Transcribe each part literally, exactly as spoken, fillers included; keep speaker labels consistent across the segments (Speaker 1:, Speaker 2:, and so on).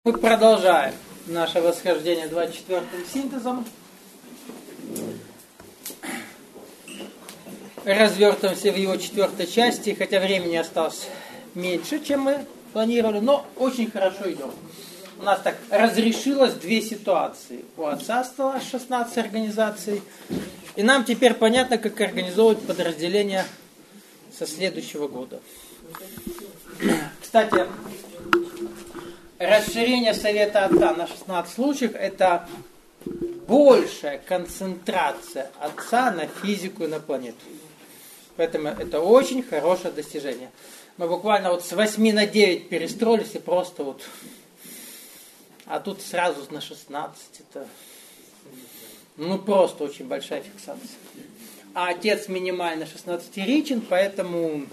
Speaker 1: Мы продолжаем наше восхождение двадцать четвёртым синтезом. Развертываемся в его четвертой части, хотя времени осталось меньше, чем мы планировали, но очень хорошо идем. У нас так разрешилось две ситуации. У отца стало шестнадцать организаций, и нам теперь понятно, как организовывать подразделения со следующего года. Кстати, расширение совета отца на шестнадцать случаев – это большая концентрация отца на физику и на планету. Поэтому это очень хорошее достижение. Мы буквально вот с восьми на девять перестроились и просто вот... А тут сразу на шестнадцать. Это ну просто очень большая фиксация. А отец минимально шестнадцатиричен, поэтому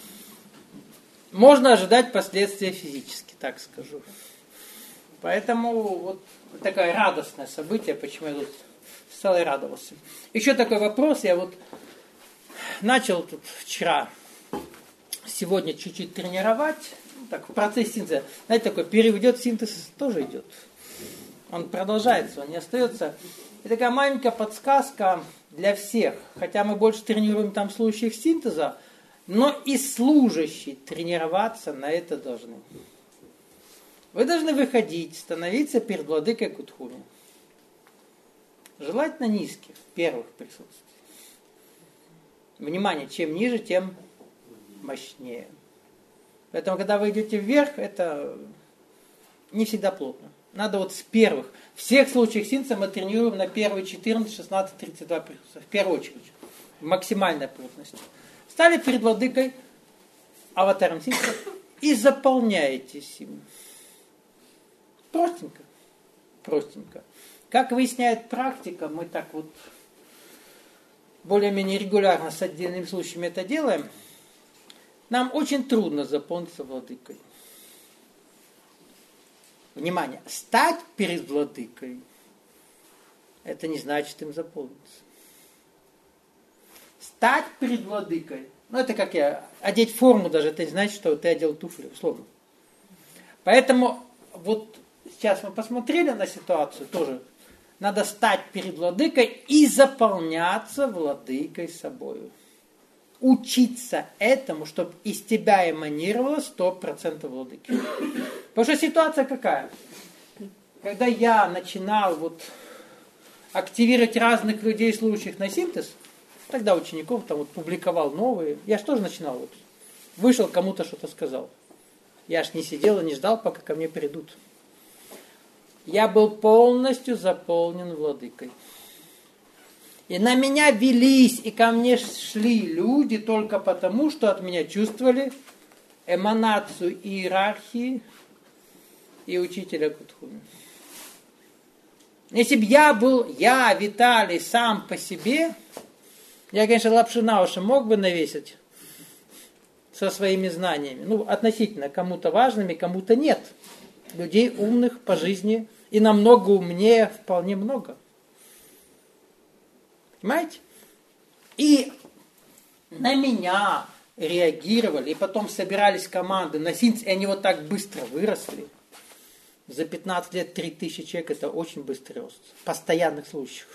Speaker 1: можно ожидать последствия физически, так скажу. Поэтому вот такое радостное событие, почему я тут стал и радовался. Еще такой вопрос, я вот начал тут вчера, сегодня чуть-чуть тренировать, так, в процессе синтеза. Знаете, такой переведет синтез тоже идет. Он продолжается, он не остается. И такая маленькая подсказка для всех, хотя мы больше тренируем там в случаях синтеза, но и служащие тренироваться на это должны. Вы должны выходить, становиться перед владыкой Кутхуми. Желательно низких, первых присутствий. Внимание, чем ниже, тем мощнее. Поэтому, когда вы идете вверх, это не всегда плотно. Надо вот с первых. В всех случаях синтеза мы тренируем на первые четырнадцать, шестнадцать, тридцать два присутствия. В первую очередь. Максимальная плотность. Стали перед владыкой, аватаром синтеза, и заполняетесь им. Простенько. Простенько. Как выясняет практика, мы так вот более-менее регулярно с отдельными случаями это делаем, нам очень трудно заполниться владыкой. Внимание, стать перед владыкой, это не значит им заполниться. Стать перед владыкой, ну это как я, одеть форму даже, это не значит, что ты одел туфли, условно. Поэтому вот сейчас мы посмотрели на ситуацию тоже. Надо стать перед владыкой и заполняться владыкой собою. Учиться этому, чтобы из тебя эманировало сто процентов владыки. Потому что ситуация какая? Когда я начинал вот активировать разных людей, служащих на синтез, тогда учеников там вот публиковал новые, я же тоже начинал вот. Вышел, кому-то что-то сказал. Я ж не сидел и не ждал, пока ко мне придут. Я был полностью заполнен владыкой. И на меня велись, и ко мне шли люди только потому, что от меня чувствовали эманацию иерархии и учителя Кутхуми. Если бы я был, я, Виталий, сам по себе, я, конечно, лапши на уши мог бы навесить со своими знаниями. Ну, относительно кому-то важными, кому-то нет. Людей умных по жизни и намного умнее вполне много. Понимаете? И на меня реагировали, и потом собирались команды на синтез, и они вот так быстро выросли. За пятнадцать лет три тысячи человек – это очень быстрый рост. В постоянных случаях.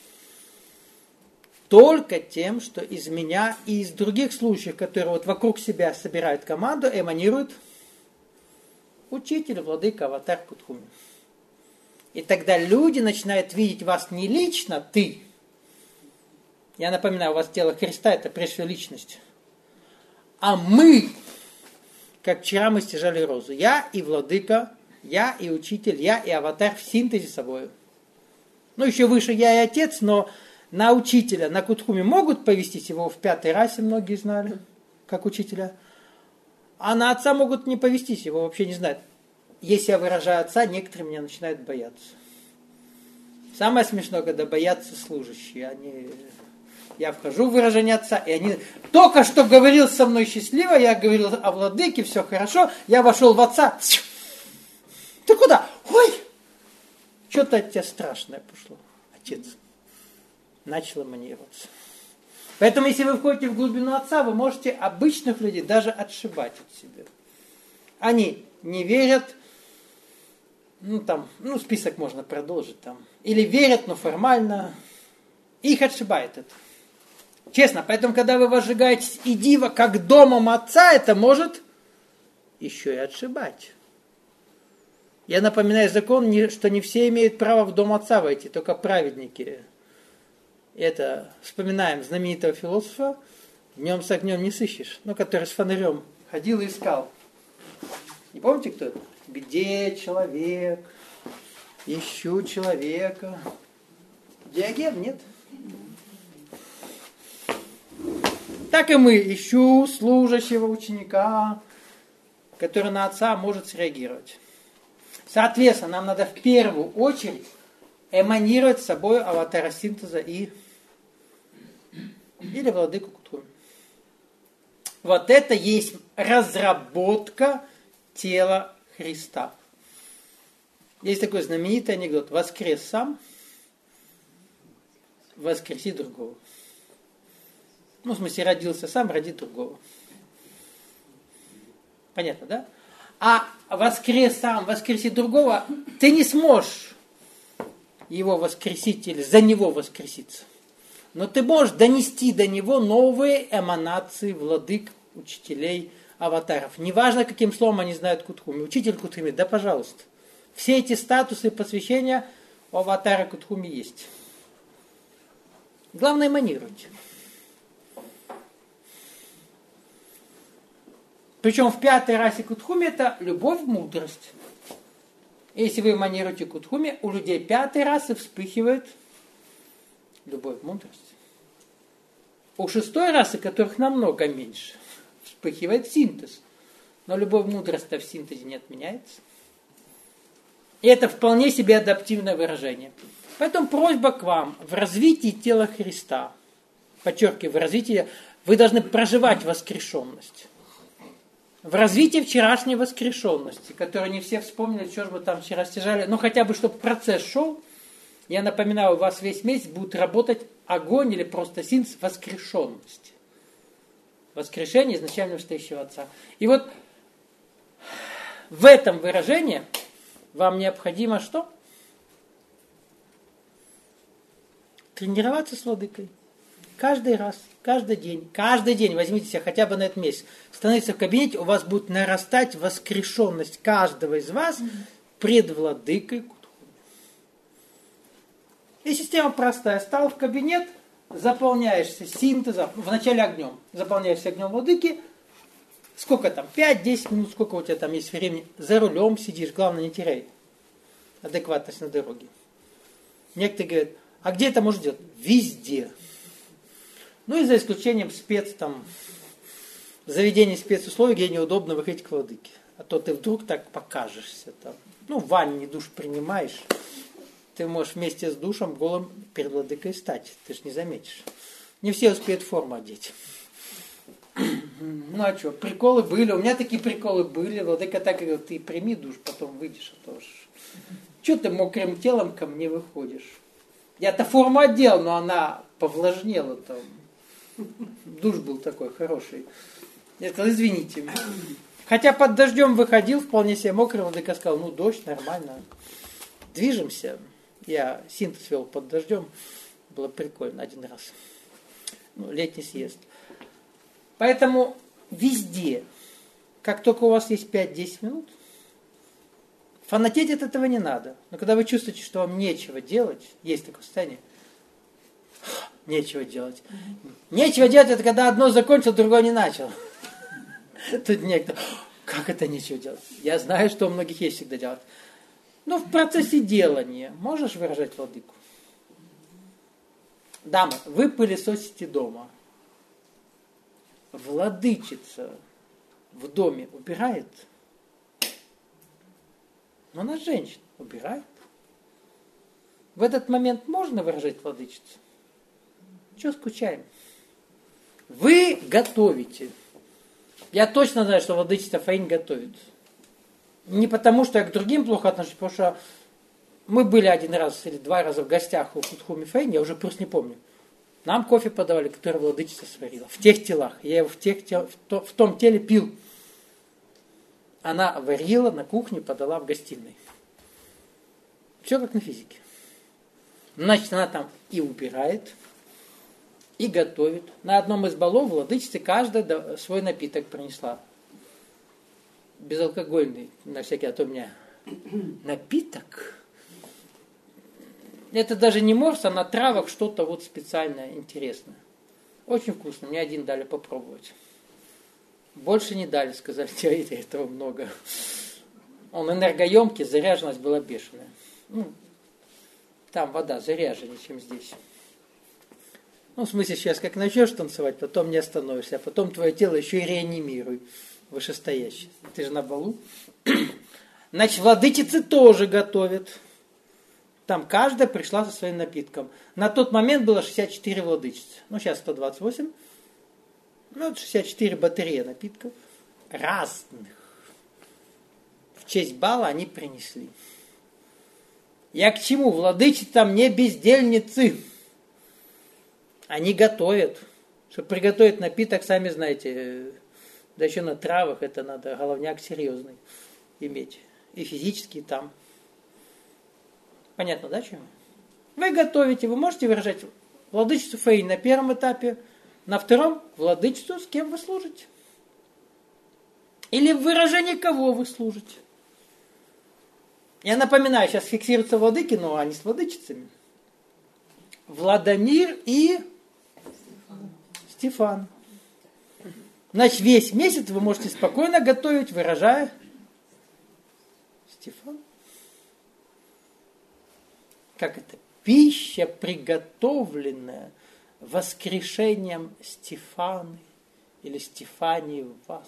Speaker 1: Только тем, что из меня и из других случаев, которые вот вокруг себя собирают команду, эманирует учитель, владыка, аватар Кутхуми. И тогда люди начинают видеть вас не лично, ты. Я напоминаю, у вас тело Христа – это прежде всего личность. А мы, как вчера мы стяжали розу. Я и владыка, я и учитель, я и аватар в синтезе собой. Ну, еще выше я и отец, но на учителя, на Кутхуми могут повестись, его в пятой расе многие знали, как учителя. А на отца могут не повестись, его вообще не знают. Если я выражаю отца, некоторые меня начинают бояться. Самое смешное, когда боятся служащие. Они... Я вхожу в выражение отца, и они... Только что говорил со мной счастливо, я говорил о владыке, все хорошо, я вошел в отца. Ты куда? Ой! Что-то от тебя страшное пошло, отец. Начал эманироваться. Поэтому, если вы входите в глубину отца, вы можете обычных людей даже отшибать от себя. Они не верят, ну там, ну список можно продолжить там. Или верят, но формально. Их отшибает это. Честно, поэтому, когда вы возжигаетесь и дива как домом отца, это может еще и отшибать. Я напоминаю закон, что не все имеют право в дом отца войти, только праведники. Это вспоминаем знаменитого философа, днем с огнем не сыщешь, ну, который с фонарем ходил и искал. Не помните, кто это? Где человек? Ищу человека. Диоген? Нет. Так и мы. Ищу служащего ученика, который на отца может среагировать. Соответственно, нам надо в первую очередь эманировать с собой аватара синтеза и или владыку Кутхуми. Вот это есть разработка тела Христа. Есть такой знаменитый анекдот. Воскрес сам, воскреси другого. Ну, в смысле, родился сам, роди другого. Понятно, да? А воскрес сам, воскреси другого, ты не сможешь его воскресить или за него воскреситься. Но ты можешь донести до него новые эманации владык, учителей, аватаров. Неважно, каким словом они знают Кутхуми. Учитель Кутхуми, да пожалуйста. Все эти статусы посвящения у аватара Кутхуми есть. Главное, эманируйте. Причем в пятой расе Кутхуми это любовь, мудрость. Если вы эманируете Кутхуми, у людей пятой расы вспыхивает любовь, мудрость. У шестой расы, которых намного меньше, вспыхивает синтез. Но любовь, мудрость-то в синтезе не отменяется. И это вполне себе адаптивное выражение. Поэтому просьба к вам в развитии тела Христа. Подчеркиваю, в развитии вы должны проживать воскрешенность. В развитии вчерашней воскрешенности, которую не все вспомнили, что же мы там вчера стяжали, но хотя бы, чтобы процесс шел, я напоминаю, у вас весь месяц будет работать огонь или просто синтез воскрешенности. Воскрешение изначально стоящего Отца. И вот в этом выражении вам необходимо что? Тренироваться с владыкой. Каждый раз, каждый день, каждый день возьмите себя хотя бы на этот месяц. Становитесь в кабинете, у вас будет нарастать воскрешенность каждого из вас пред владыкой. И система простая. Стал в кабинет, заполняешься синтезом, вначале огнем, заполняешься огнем владыки. Сколько там? пять-десять минут, сколько у тебя там есть времени. За рулем сидишь, главное не теряй адекватность на дороге. Некоторые говорят, а где это можно делать? Везде. Ну и за исключением спец там, заведений спецусловий, где неудобно выходить к владыке. А то ты вдруг так покажешься там. Ну, в ванне душ принимаешь. Ты можешь вместе с душем голым перед владыкой стать. Ты ж не заметишь. Не все успеют форму одеть. Ну а что, приколы были. У меня такие приколы были. Владыка так говорит, ты прими душ, потом выйдешь. А то ж... Что ты мокрым телом ко мне выходишь? Я-то форму одел, но она повлажнела там. Душ был такой хороший. Я сказал, извините. Хотя под дождем выходил, вполне себе мокрый, владыка сказал, ну дождь, нормально. Движемся. Я синтез вел под дождем. Было прикольно один раз. Ну, летний съезд. Поэтому везде, как только у вас есть пять-десять минут, фанатеть от этого не надо. Но когда вы чувствуете, что вам нечего делать, есть такое состояние, нечего делать. Нечего делать, это когда одно закончил, другое не начал. Тут некто, как это нечего делать? Я знаю, что у многих есть всегда делать. Но в процессе делания можешь выражать владыку? Дамы, вы пылесосите дома. Владычица в доме убирает? Но она женщина, убирает. В этот момент можно выражать владычицу? Чего скучаем? Вы готовите. Я точно знаю, что владычица Фаинь готовит. Не потому, что я к другим плохо отношусь, потому что мы были один раз или два раза в гостях у Кутхуми Фаинь, я уже просто не помню. Нам кофе подавали, который владычица сварила. В тех телах. Я его в, тех тел, в, то, в том теле пил. Она варила на кухне, подала в гостиной. Все как на физике. Значит, она там и убирает, и готовит. На одном из балов владычица каждая свой напиток принесла. Безалкогольный, на всякий, а то у меня напиток. Это даже не морс, а на травах что-то вот специальное, интересное. Очень вкусно, мне один дали попробовать. Больше не дали, сказали, теории этого много. Он энергоемкий, заряженность была бешеная. Ну, там вода заряженнее, чем здесь. Ну, в смысле, сейчас как начнешь танцевать, потом не остановишься, а потом твое тело еще и реанимируй, вышестоящее. Ты же на балу. Значит, владычицы тоже готовят. Там каждая пришла со своим напитком. На тот момент было шестьдесят четыре владычицы. Ну, сейчас сто двадцать восемь. Ну, вот шестьдесят четыре батареи напитков. Разных. В честь бала они принесли. Я к чему? Владычицы там не бездельницы. Они готовят. Чтобы приготовить напиток, сами знаете, да еще на травах, это надо головняк серьезный иметь. И физически там. Понятно, да, чем? Вы готовите, вы можете выражать владычицу Фаинь на первом этапе, на втором владычицу, с кем вы служите. Или в выражении кого вы служите. Я напоминаю, сейчас фиксируются владыки, но они с владычицами. Владимир и Стефан. Значит, весь месяц вы можете спокойно готовить, выражая Стефан. Как это? Пища, приготовленная воскрешением Стефаны или Стефании в вас.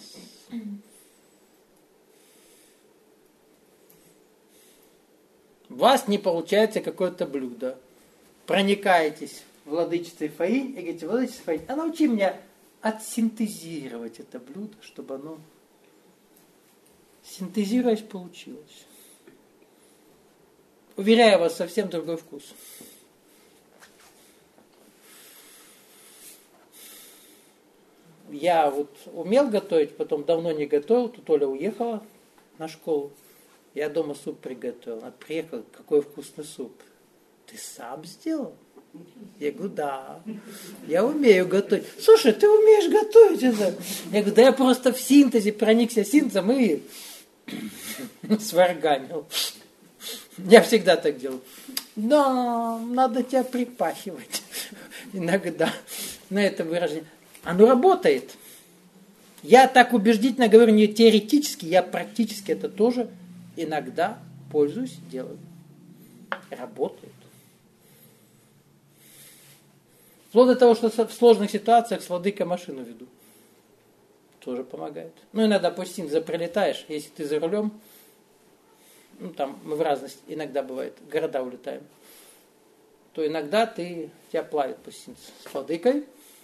Speaker 1: У вас не получается какое-то блюдо. Проникаетесь владычицей Фаинь и говорите, владычица Фаинь, а научи меня отсинтезировать это блюдо, чтобы оно синтезируясь получилось. Уверяю вас, совсем другой вкус. Я вот умел готовить, потом давно не готовил, тут Оля уехала на школу. Я дома суп приготовил. Она приехала, какой вкусный суп. Ты сам сделал? Я говорю, да. Я умею готовить. Слушай, ты умеешь готовить это? Я говорю, да я просто в синтезе проникся синтезом и сварганил. Я всегда так делаю. Да, надо тебя припахивать. Иногда на это выражение. Оно работает. Я так убедительно говорю не теоретически, я практически это тоже иногда пользуюсь, делаю. Работает. Вплоть до того, что в сложных ситуациях с владыкой машину веду. Тоже помогает. Ну, иногда по синтезу прилетаешь, если ты за рулем, ну, там мы в разность, иногда бывает, города улетаем, то иногда ты, тебя плавит по синтезу с владыкой.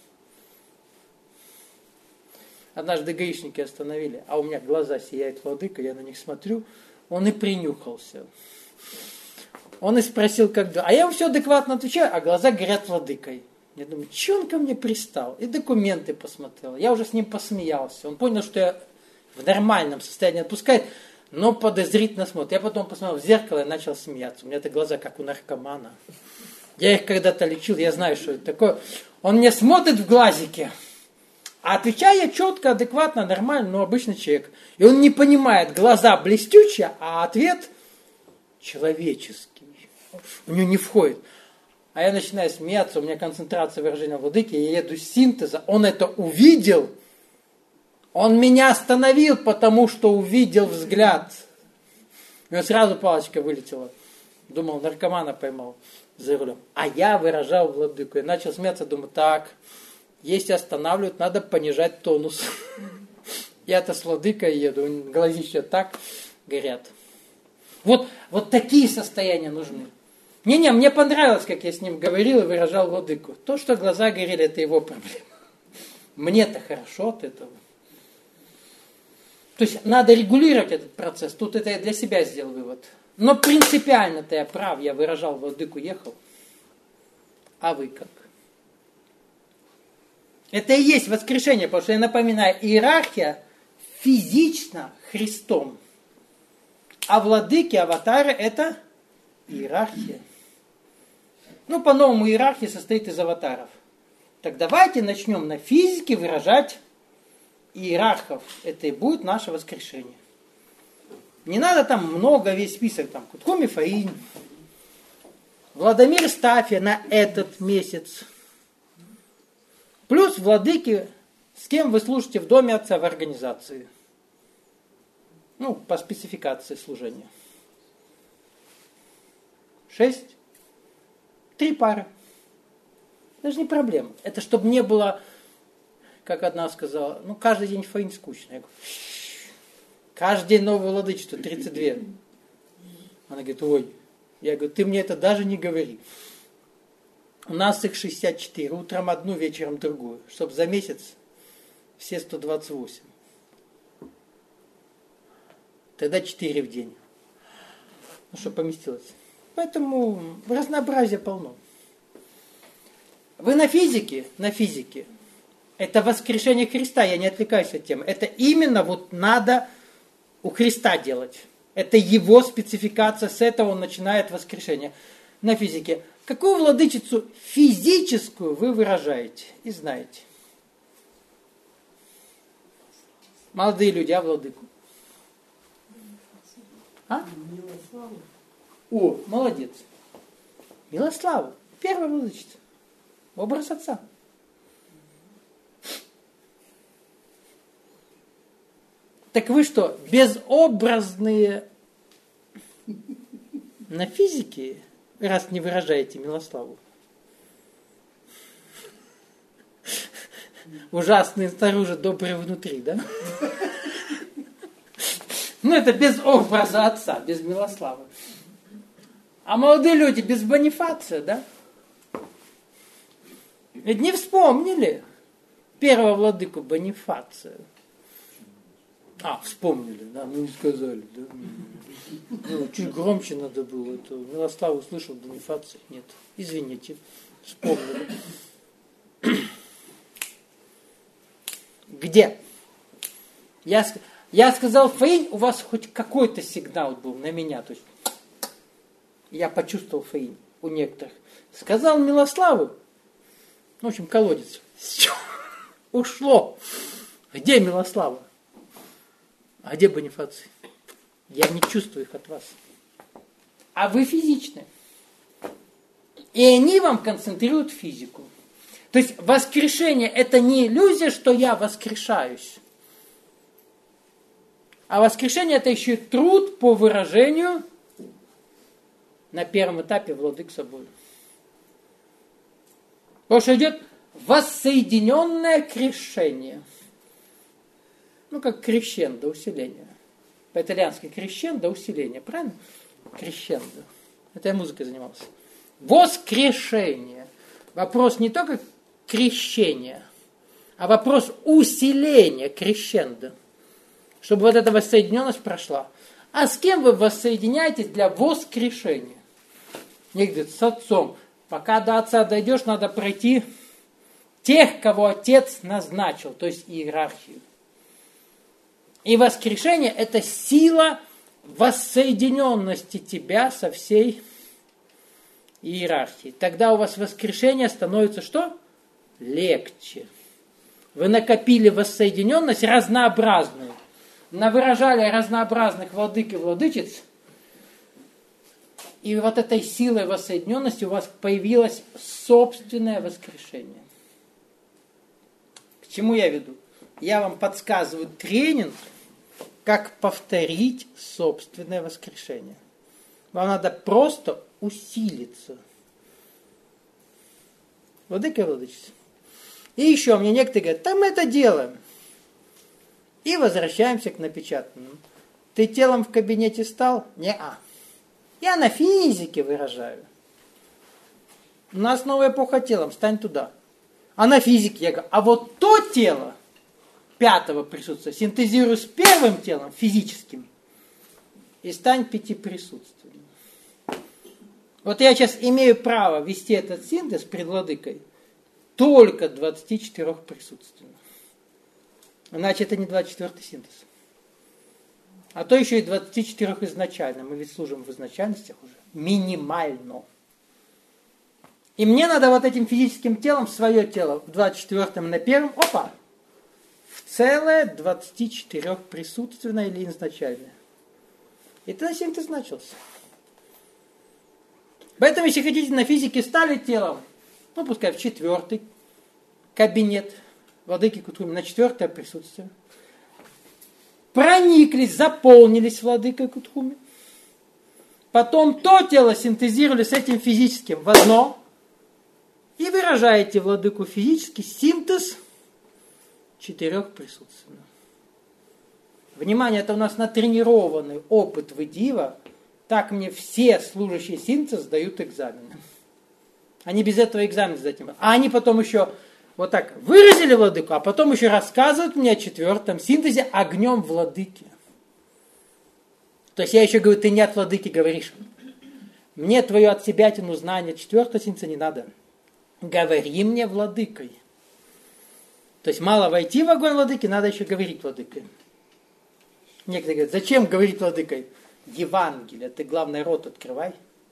Speaker 1: Однажды гаишники остановили, а у меня глаза сияют владыка, я на них смотрю, он и принюхался. Он и спросил, когда. А я ему все адекватно отвечаю, а глаза горят владыкой. Я думаю, че он ко мне пристал? И документы посмотрел. Я уже с ним посмеялся. Он понял, что я в нормальном состоянии отпускает, но подозрительно смотрит. Я потом посмотрел в зеркало и начал смеяться. У меня это глаза как у наркомана. Я их когда-то лечил, я знаю, что это такое. Он мне смотрит в глазики. А отвечаю я четко, адекватно, нормально, но обычный человек. И он не понимает, глаза блестючие, а ответ человеческий. У него не входит. А я начинаю смеяться, у меня концентрация выражения владыки, я еду с синтеза, он это увидел, он меня остановил, потому что увидел взгляд. У него сразу палочка вылетела. Думал, наркомана поймал за рулем. А я выражал владыку. Я начал смеяться, думаю, так, если останавливают, надо понижать тонус. Я-то с владыкой еду, глазища так горят. Вот, вот такие состояния нужны. Не-не, мне понравилось, как я с ним говорил и выражал владыку. То, что глаза горели, это его проблема. Мне-то хорошо от этого. То есть надо регулировать этот процесс. Тут это я для себя сделал вывод. Но принципиально-то я прав, я выражал владыку, ехал. А вы как? Это и есть воскрешение, потому что я напоминаю, иерархия физично Христом. А владыки, аватары это иерархия. Ну, по-новому, иерархия состоит из аватаров. Так давайте начнем на физике выражать иерархов. Это и будет наше воскрешение. Не надо там много, весь список. Там Кутко Мифаинь, Владимир Стафия на этот месяц. Плюс владыки, с кем вы служите в доме отца в организации. Ну, по спецификации служения. Шесть. Три пары. Даже не проблема. Это чтобы не было, как одна сказала, ну, каждый день Фаинь скучно. Я говорю, каждый день новое владычество, тридцать два. Она говорит, ой. Я говорю, ты мне это даже не говори. У нас их шестьдесят четыре. Утром одну, вечером другую. Чтобы за месяц все сто двадцать восемь. Тогда четыре в день. Ну, что поместилось. Поэтому разнообразия полно. Вы на физике, на физике. Это воскрешение Христа, я не отвлекаюсь от темы. Это именно вот надо у Христа делать. Это его спецификация, с этого он начинает воскрешение. На физике. Какую владычицу физическую вы выражаете и знаете? Молодые люди, а владыку? А?
Speaker 2: Милославу.
Speaker 1: О, молодец. Милославу. Первая владычица. Образ отца. Так вы что, безобразные на физике, раз не выражаете Милославу? Ужасные снаружи, добрые внутри, да? Ну, это без образа отца, без Милославы. А молодые люди без Бонифация, да? Ведь не вспомнили первого владыку Бонифация. А, вспомнили, да, ну не сказали, да. Ну, чуть громче надо было. Это Милославу услышал, Бонифация нет. Извините, вспомнили. Где? Я, я сказал, Фаинь, у вас хоть какой-то сигнал был на меня. То есть я почувствовал Фаинь у некоторых. Сказал Милославу, в общем, колодец. Ушло. Где Милослава? А где Бонифаций? Я не чувствую их от вас. А вы физичны. И они вам концентрируют физику. То есть воскрешение это не иллюзия, что я воскрешаюсь. А воскрешение это еще и труд по выражению на первом этапе владык собой. Потому что идет воссоединенное крещение. Ну, как крещендо, усиление. По-итальянски крещендо, усиление. Правильно? Крещендо. Это я музыкой занимался. Воскрешение. Вопрос не только крещения, а вопрос усиления крещендо. Чтобы вот эта воссоединенность прошла. А с кем вы воссоединяетесь для воскрешения? Некоторые говорят, с отцом. Пока до отца дойдешь, надо пройти тех, кого отец назначил, то есть иерархию. И воскрешение – это сила воссоединенности тебя со всей иерархией. Тогда у вас воскрешение становится что? Легче. Вы накопили воссоединенность разнообразную. Навыражали разнообразных владык и владычиц. И вот этой силой воссоединенности у вас появилось собственное воскрешение. К чему я веду? Я вам подсказываю тренинг, как повторить собственное воскрешение. Вам надо просто усилиться. Владыка и владычица. И еще мне некоторые говорят, там мы это делаем. И возвращаемся к напечатанному. Ты телом в кабинете стал? Не-а. Я на физике выражаю. У нас новая эпоха телом, стань туда. А на физике я говорю, а вот то тело пятого присутствия синтезируй с первым телом, физическим, и стань пятиприсутственным. Вот я сейчас имею право вести этот синтез пред владыкой только двадцати четырёх присутственных. Иначе это не двадцать четвёртый синтез. А то еще и двадцати четырёх изначально. Мы ведь служим в изначальностях уже. Минимально. И мне надо вот этим физическим телом свое тело в двадцать четвёртом на первом, опа, в целое двадцати четырёх присутственное или изначальное. И это на синтез начался. Поэтому, если хотите, на физике стали телом, ну, пускай в четвертый кабинет владыки Кутруми, на четвертое присутствие, прониклись, заполнились владыкой Кутруми, потом то тело синтезировали с этим физическим в одно, и выражаете владыку физически синтез четырех присутственных. Внимание, это у нас натренированный опыт выдива. Так мне все служащие синтез сдают экзамены. Они без этого экзамен сдать не могут. А они потом еще вот так выразили владыку, а потом еще рассказывают мне о четвертом синтезе огнем владыки. То есть я еще говорю, ты не от владыки говоришь. Мне твое от себятину знание четвертого синтеза не надо. Говори мне владыкой. То есть мало войти в огонь владыки, надо еще говорить владыкой. Некоторые говорят, зачем говорить владыкой? Евангелие, ты главный рот открывай.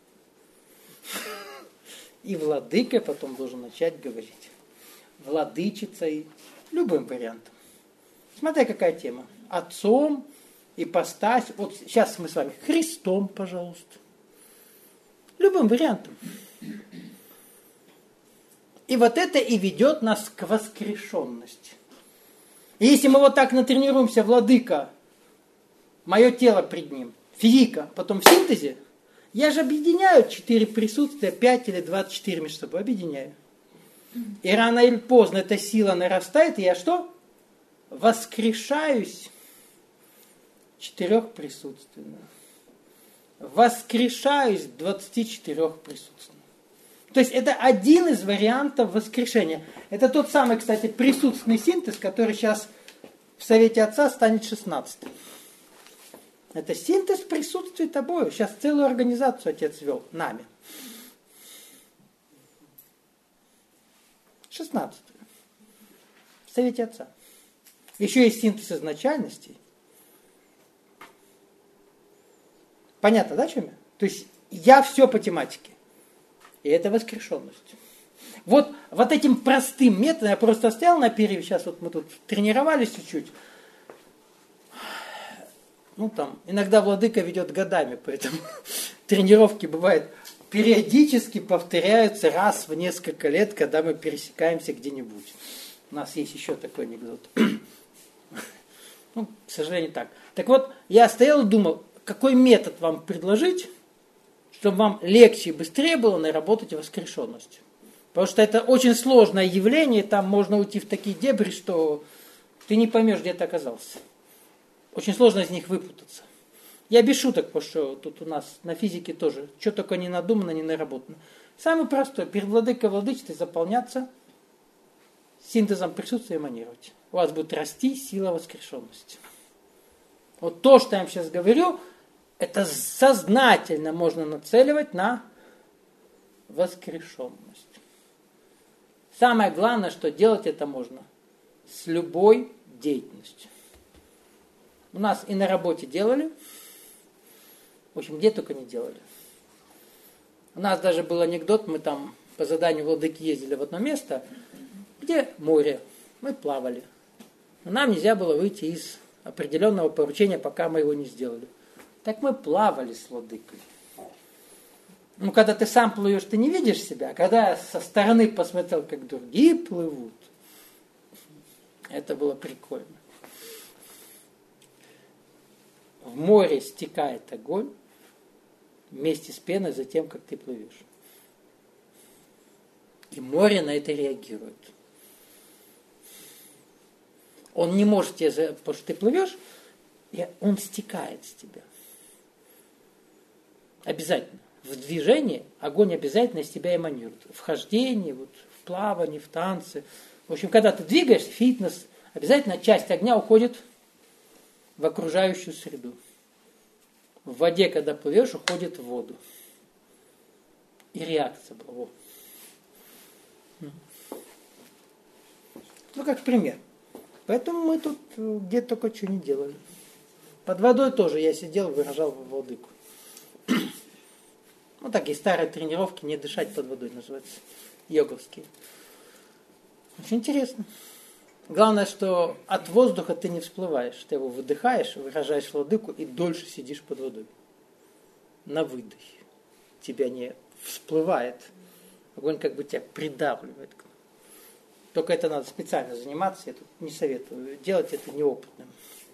Speaker 1: И владыкой потом должен начать говорить. Владычицей, любым вариантом. Смотри, какая тема. Отцом, ипостась. Вот сейчас мы с вами Христом, пожалуйста. Любым вариантом. И вот это и ведет нас к воскрешенности. И если мы вот так натренируемся, владыка, мое тело пред ним, физика, потом в синтезе, я же объединяю четыре присутствия, пять или двадцать четыре между собой, объединяю. И рано или поздно эта сила нарастает, и я что? Воскрешаюсь четырех присутственных. Воскрешаюсь двадцати четырех присутственных. То есть это один из вариантов воскрешения. Это тот самый, кстати, присутственный синтез, который сейчас в Совете Отца станет шестнадцатым. Это синтез присутствия обоих. Сейчас целую организацию Отец вел нами. шестнадцатый. В Совете Отца. Еще есть синтез изначальностей. Понятно, да, чем я? То есть я все по тематике. И это воскрешенность. Вот, вот этим простым методом, я просто стоял на перерыве, сейчас вот мы тут тренировались чуть-чуть. Ну там, иногда владыка ведет годами, поэтому тренировки бывают периодически повторяются раз в несколько лет, когда мы пересекаемся где-нибудь. У нас есть еще такой анекдот. Ну, к сожалению, так. Так вот, я стоял и думал, какой метод вам предложить, чтобы вам легче и быстрее было наработать воскрешенность. Потому что это очень сложное явление, там можно уйти в такие дебри, что ты не поймешь, где ты оказался. Очень сложно из них выпутаться. Я без шуток, потому что тут у нас на физике тоже, что только не надумано, не наработано. Самый простой, перед владыкой владычеством заполняться, синтезом присутствия эманировать. У вас будет расти сила воскрешенности. Вот то, что я вам сейчас говорю, это сознательно можно нацеливать на воскрешенность. Самое главное, что делать это можно с любой деятельностью. У нас и на работе делали, в общем, где только не делали. У нас даже был анекдот, мы там по заданию владыки ездили в одно место, где море, мы плавали. Но нам нельзя было выйти из определенного поручения, пока мы его не сделали. Так мы плавали с владыкой. Ну, когда ты сам плывешь, ты не видишь себя. А когда я со стороны посмотрел, как другие плывут, это было прикольно. В море стекает огонь вместе с пеной за тем, как ты плывешь. И море на это реагирует. Он не может тебе, потому что ты плывешь, и он стекает с тебя. Обязательно. В движении огонь обязательно из тебя эманирует. В хождении, вот, в плавании, в танце. В общем, когда ты двигаешься, фитнес, обязательно часть огня уходит в окружающую среду. В воде, когда плывешь, уходит в воду. И реакция была. Ну, как пример. Поэтому мы тут где только что не делали. Под водой тоже я сидел, выражал владыку. Ну, такие старые тренировки, не дышать под водой называются, йоговские. Очень интересно. Главное, что от воздуха ты не всплываешь. Ты его выдыхаешь, выражаешь владыку и дольше сидишь под водой. На выдохе. Тебя не всплывает. Огонь как бы тебя придавливает. Только это надо специально заниматься. Я тут не советую делать это неопытным.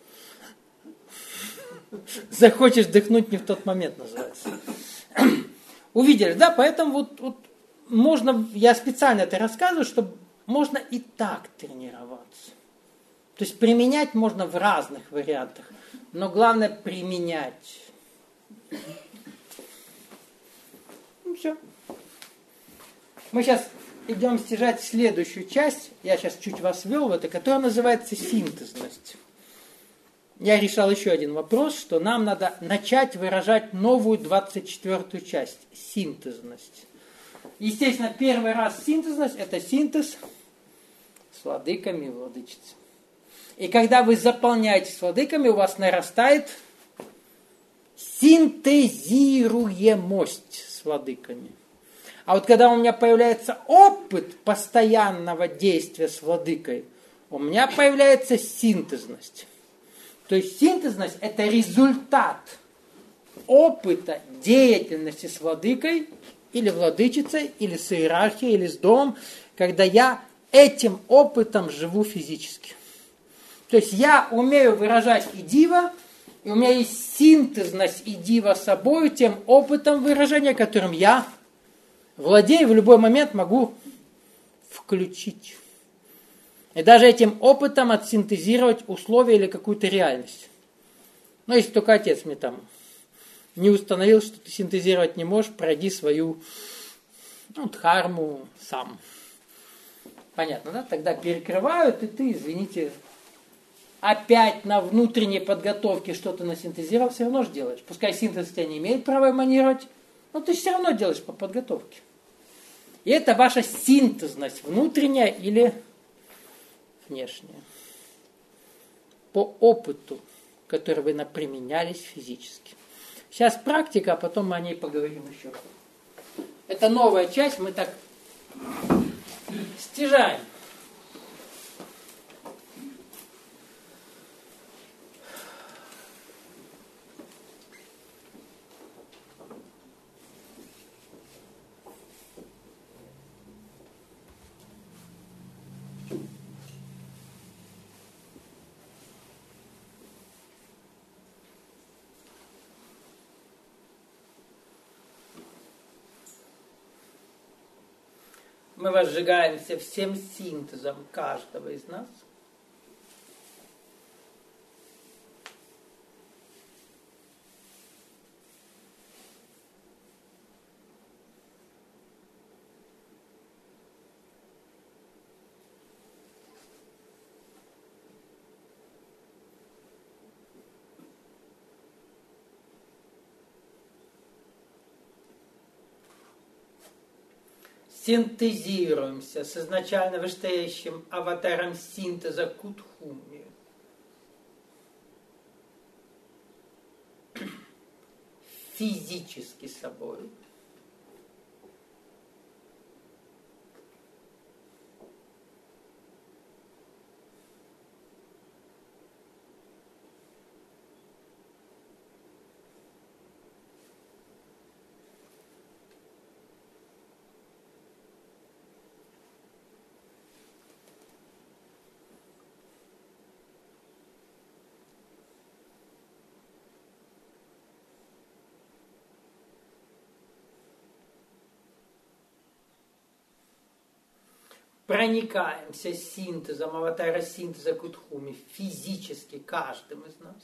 Speaker 1: Захочешь дыхнуть не в тот момент, называется. Увидели, да? Поэтому вот, вот можно, я специально это рассказываю, чтобы можно и так тренироваться. То есть применять можно в разных вариантах. Но главное применять. Ну все. Мы сейчас идем стяжать следующую часть. Я сейчас чуть вас ввел в это, которая называется синтезность. Я решал еще один вопрос, что нам надо начать выражать новую двадцать четвёртую часть. Синтезность. Естественно, первый раз синтезность – это синтез с владыками и владычицей. И когда вы заполняете с владыками, у вас нарастает синтезируемость с владыками. А вот когда у меня появляется опыт постоянного действия с владыкой, у меня появляется синтезность. То есть синтезность – это результат опыта деятельности с владыкой, или владычицей, или с иерархией, или с домом, когда я этим опытом живу физически. То есть я умею выражать и дива, и у меня есть синтезность и дива собой, тем опытом выражения, которым я владею, в любой момент могу включить. И даже этим опытом отсинтезировать условия или какую-то реальность. Но если только отец мне там не установил, что ты синтезировать не можешь, пройди свою ну, дхарму сам. Понятно, да? Тогда перекрывают, и ты, извините, опять на внутренней подготовке что-то насинтезировал, все равно же делаешь. Пускай синтез тебя не имеет права эманировать, но ты все равно делаешь по подготовке. И это ваша синтезность, внутренняя или внешняя. По опыту, который вы наприменялись физически. Сейчас практика, а потом мы о ней поговорим еще. Это новая часть, мы так стяжаем. Мы возжигаемся всем синтезом каждого из нас. Синтезируемся с изначально вышестоящим аватаром синтеза Кутхуми. Физически собой. Проникаемся синтезом, аватара синтеза Кутхуми физически каждым из нас.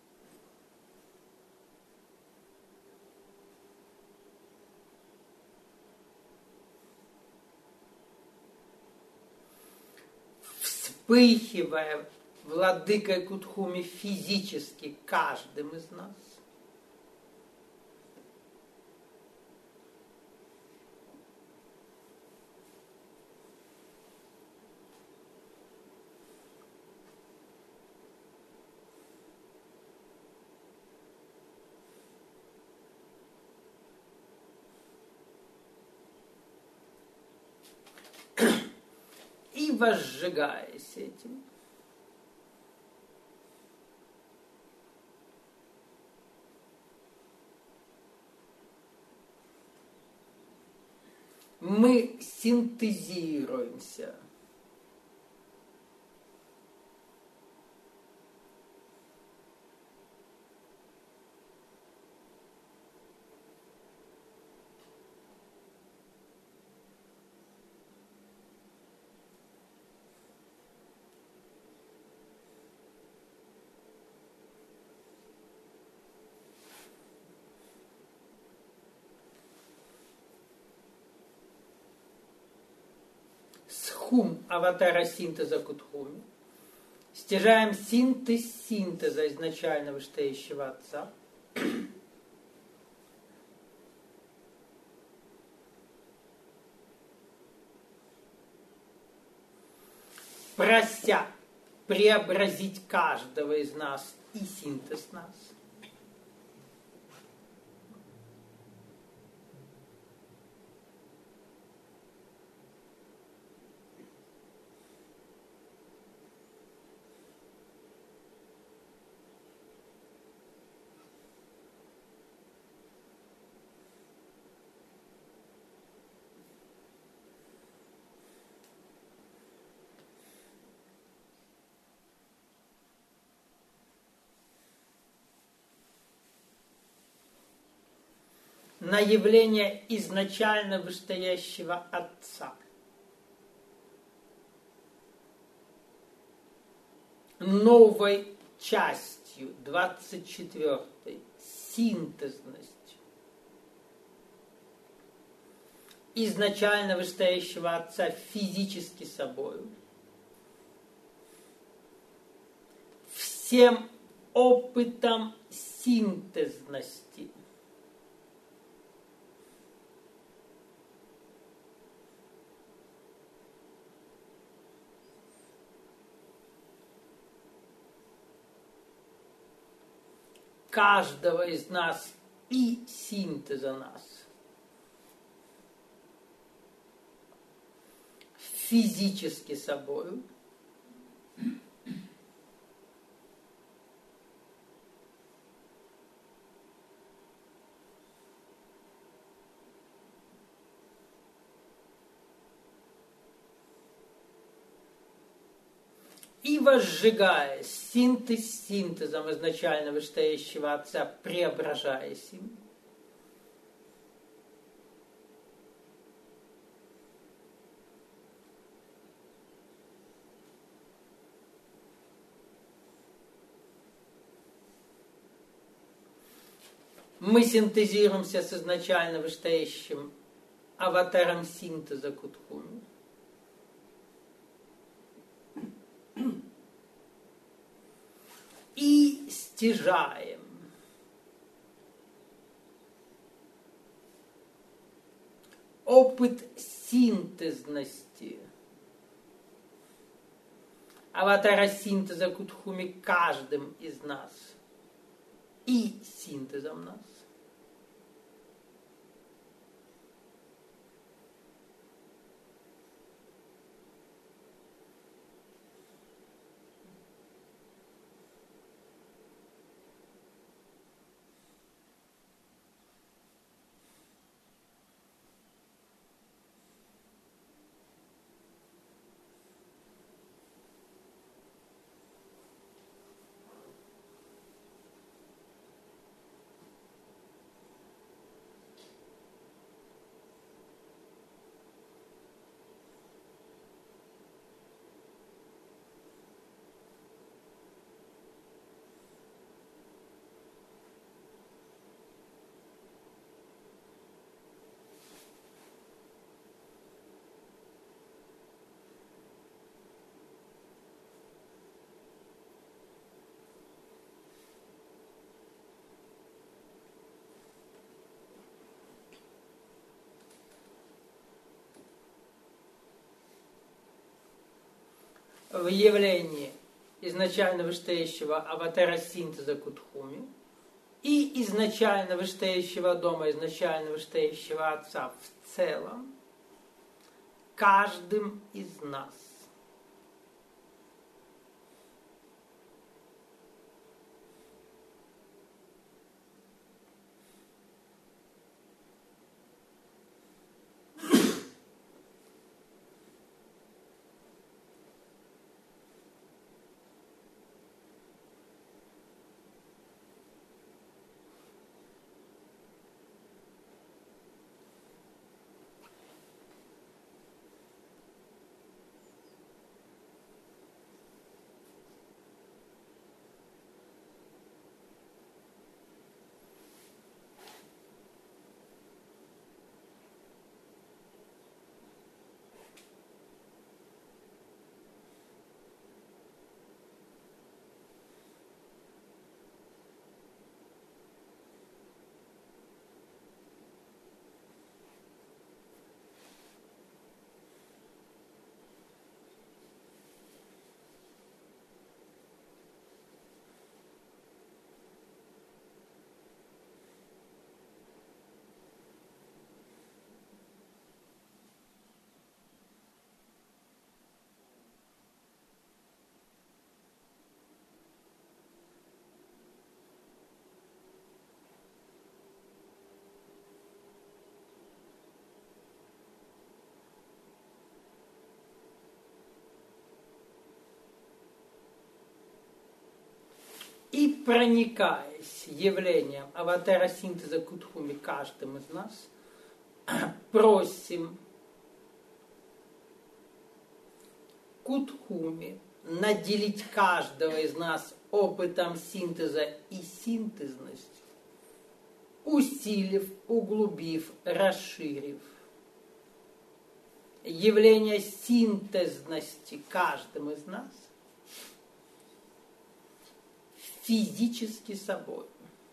Speaker 1: Вспыхивая владыкой Кутхуми физически каждым из нас. возжигаясь этим, мы синтезируемся. Схум аватара синтеза Кутхуми. Стяжаем синтез синтеза изначально вышестоящего Отца. Прося преобразить каждого из нас и синтез нас. На явление изначально вышестоящего Отца. Новой частью, двадцать четвёртой, синтезностью изначально вышестоящего Отца физически собою, всем опытом синтезности. Каждого из нас и синтеза нас. Физически собою. И возжигая синтез синтезом изначально вышестоящего Отца, преображаясь им. Мы синтезируемся с изначально вышестоящим аватаром синтеза Кутхуми. И стяжаем опыт синтезности аватара синтеза Кутхуми каждым из нас и синтезом нас. В явлении изначально вышестоящего аватара синтеза Кутхуми и изначально вышестоящего дома, изначально вышестоящего Отца в целом, каждым из нас проникаясь явлением аватара синтеза Кутхуми каждым из нас, просим Кутхуми наделить каждого из нас опытом синтеза и синтезностью, усилив, углубив, расширив явление синтезности каждым из нас физически собой.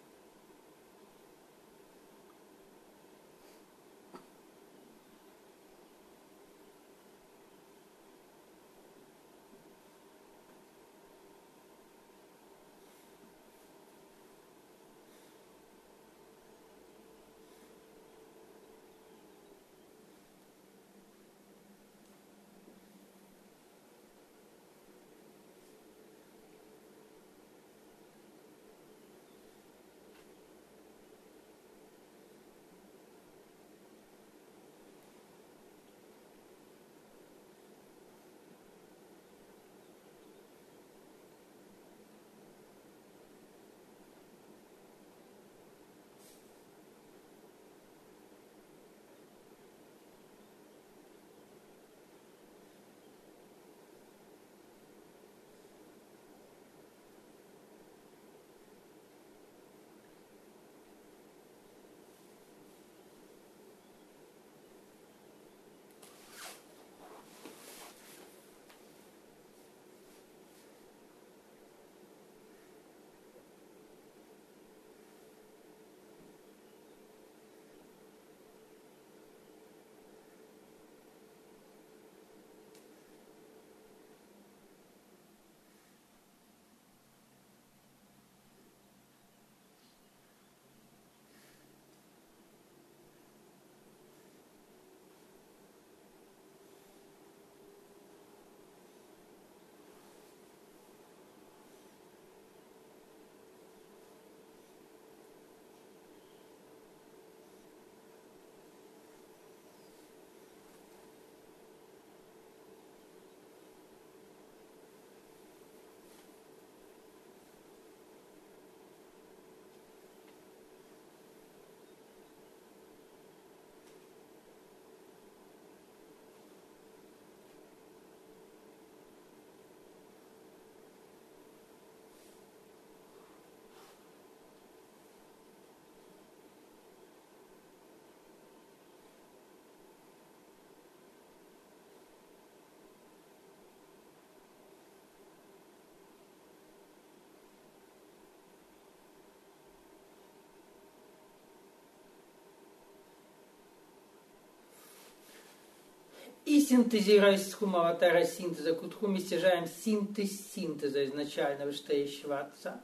Speaker 1: И синтезируя схум аватара синтеза Кутхуми, стяжаем синтез синтеза изначально вышестоящего Отца,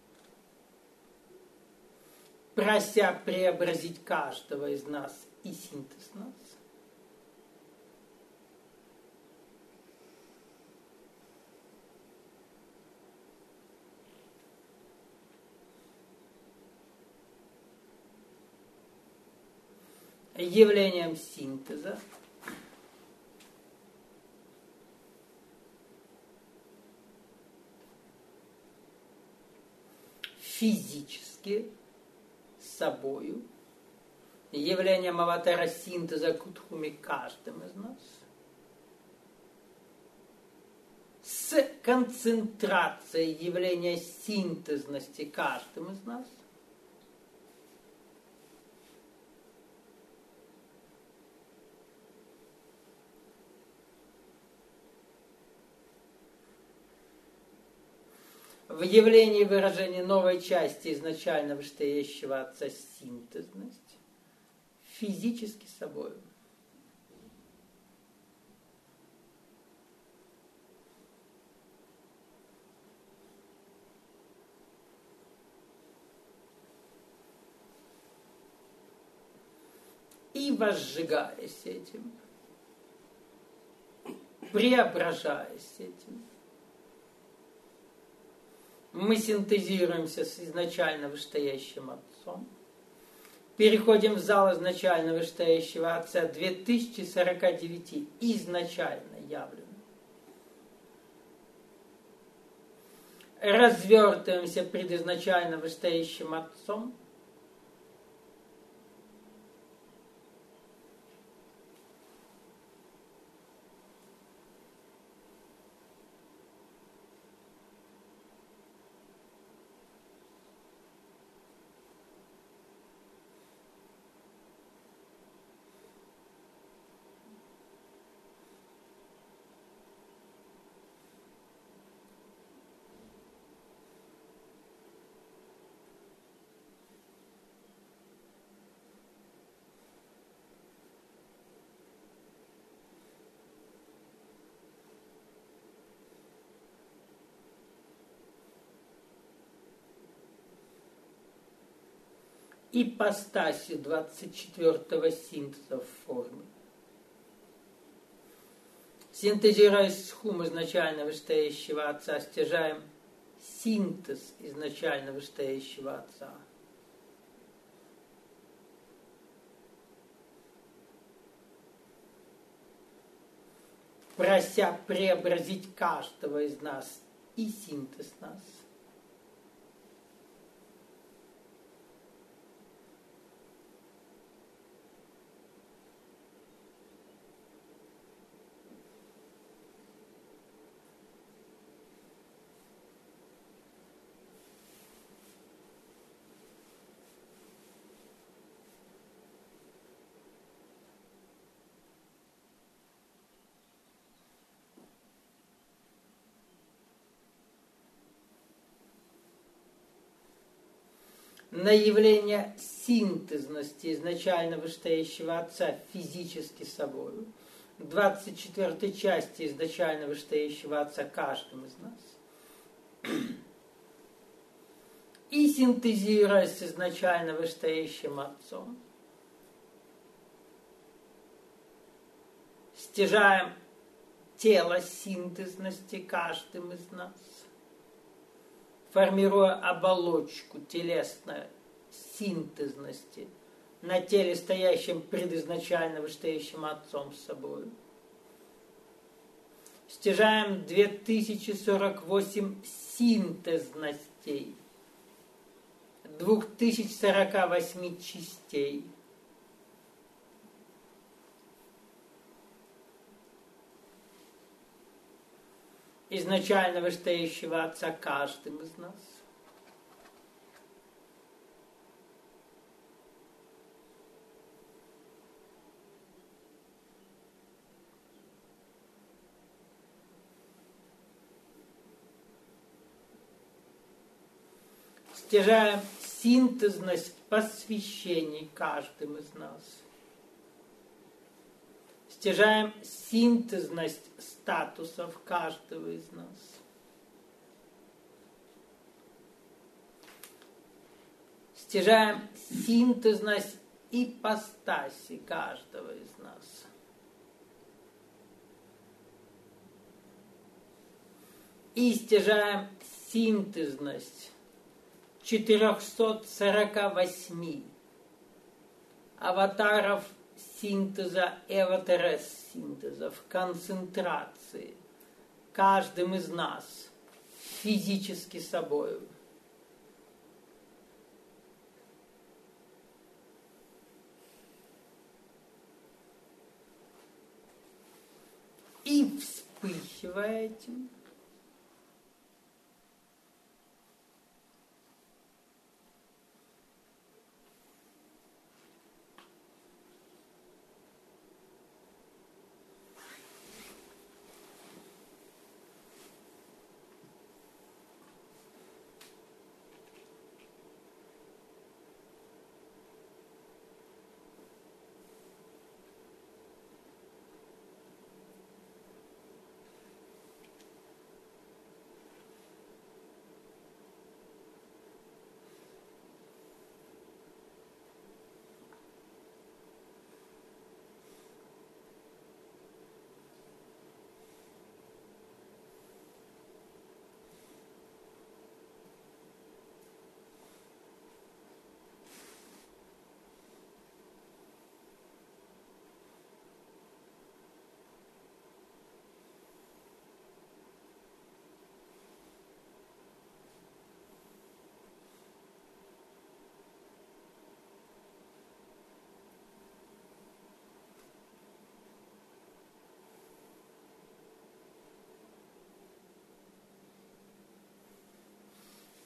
Speaker 1: прося преобразить каждого из нас и синтез нас. Явлением синтеза, физически собою, явлением аватара синтеза Кутхуми каждым из нас, с концентрацией явления синтезности каждым из нас, в явлении выражения новой части изначально вышестоящего Отца синтезность, физически собой. И возжигаясь этим, преображаясь этим, мы синтезируемся с изначально вышестоящим Отцом, переходим в зал изначально вышестоящего Отца две тысячи сорока девять изначально явленным. развертываемся пред изначально вышестоящим Отцом. Ипостасью двадцать четвёртого синтеза в форме. Синтезируясь хум изначально вышестоящего Отца, стяжаем синтез изначально вышестоящего Отца. Прося преобразить каждого из нас и синтез нас. На явление синтезности изначально вышестоящего Отца физически собою, двадцать четвёртой части изначально вышестоящего Отца каждым из нас, и синтезируясь с изначально вышестоящим Отцом, стяжаем тело синтезности каждым из нас, формируя оболочку телесной синтезности на теле, стоящем пред изначально вышестоящим Отцом с собой. Стяжаем две тысячи сорок восемь синтезностей, две тысячи сорок восемь частей. Изначально вышестоящего Отца каждым из нас. Стяжаем синтезность посвящений каждым из нас. Стяжаем синтезность статусов каждого из нас. Стяжаем синтезность ипостаси каждого из нас. И стяжаем синтезность четырехсот сорока восьми аватаров синтеза и аватарес синтеза в концентрации каждым из нас физически собою. И вспыхивая этим,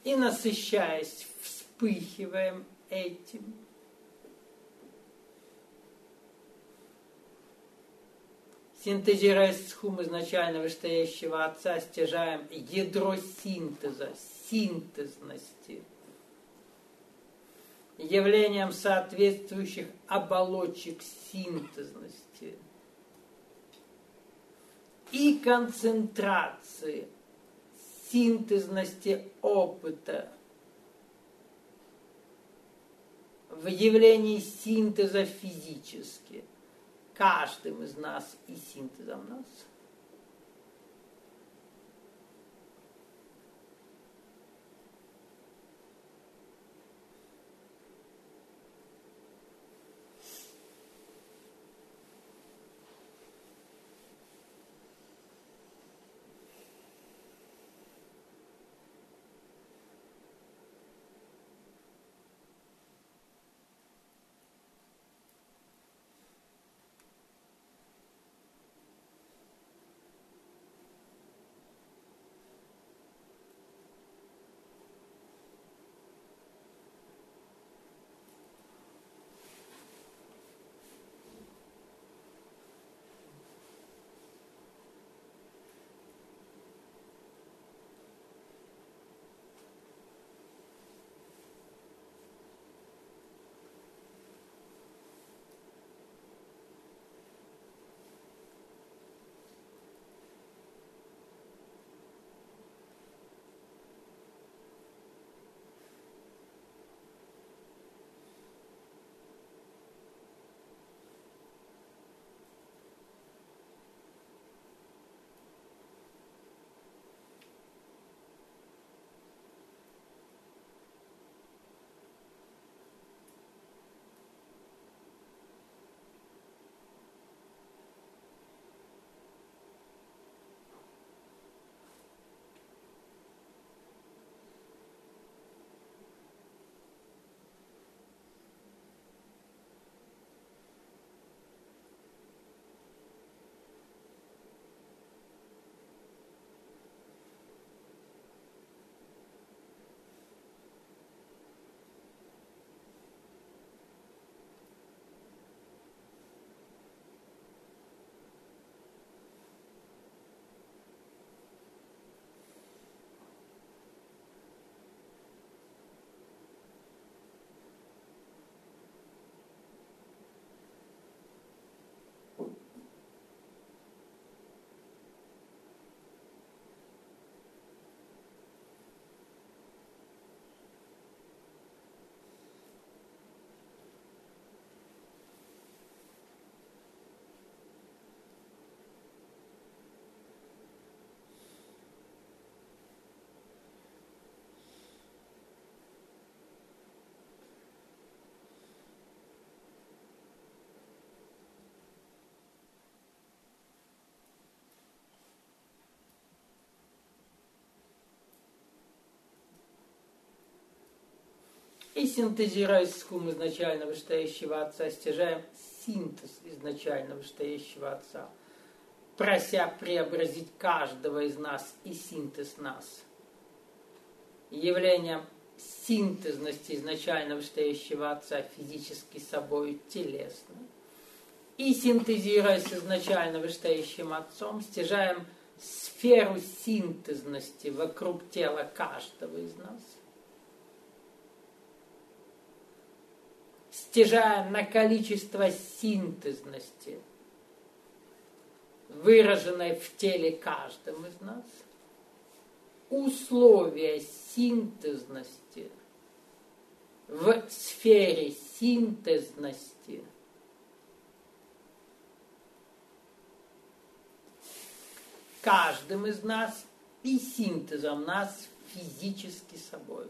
Speaker 1: И насыщаясь, вспыхиваем этим. Синтезируя схум изначально вышестоящего Отца, стяжаем ядро синтеза, синтезности, явлением соответствующих оболочек синтезности и концентрации синтезности опыта в явлении синтеза физически, каждым из нас и синтезом нас. И синтезируя схум изначально вышестоящего Отца, стяжаем синтез изначально вышестоящего Отца, прося преобразить каждого из нас и синтез нас. Явлением синтезности изначально вышестоящего Отца физически собою телесно. И синтезируя с изначально вышестоящим Отцом, стяжаем сферу синтезности вокруг тела каждого из нас. Стяжаем на количество синтезности, выраженной в теле каждого из нас, условия синтезности в сфере синтезности каждым из нас и синтезом нас физически собой.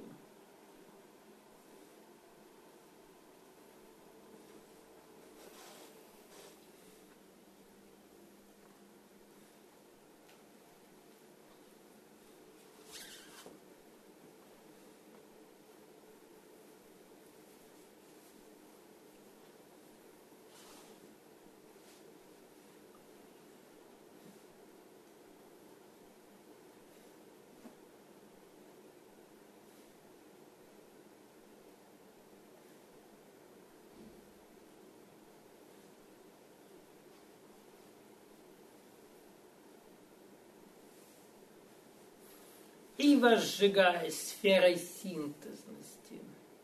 Speaker 1: и возжигаясь сферой синтезности.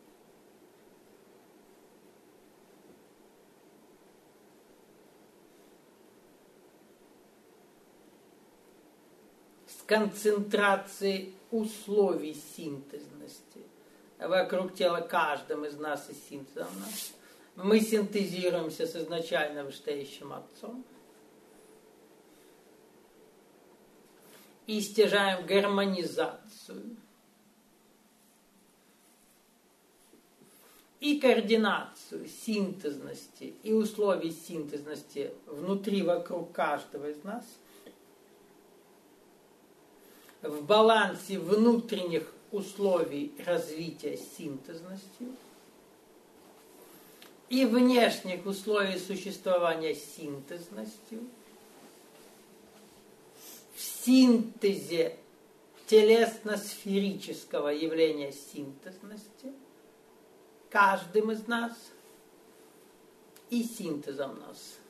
Speaker 1: С концентрацией условий синтезности. Вокруг тела каждым из нас и синтезом нас. Мы синтезируемся с изначально вышестоящим Отцом. И стяжаем гармонизацию и координацию синтезности и условий синтезности внутри, вокруг каждого из нас в балансе внутренних условий развития синтезности и внешних условий существования синтезностью, в синтезе телесно-сферического явления синтезности каждым из нас и синтезом нас.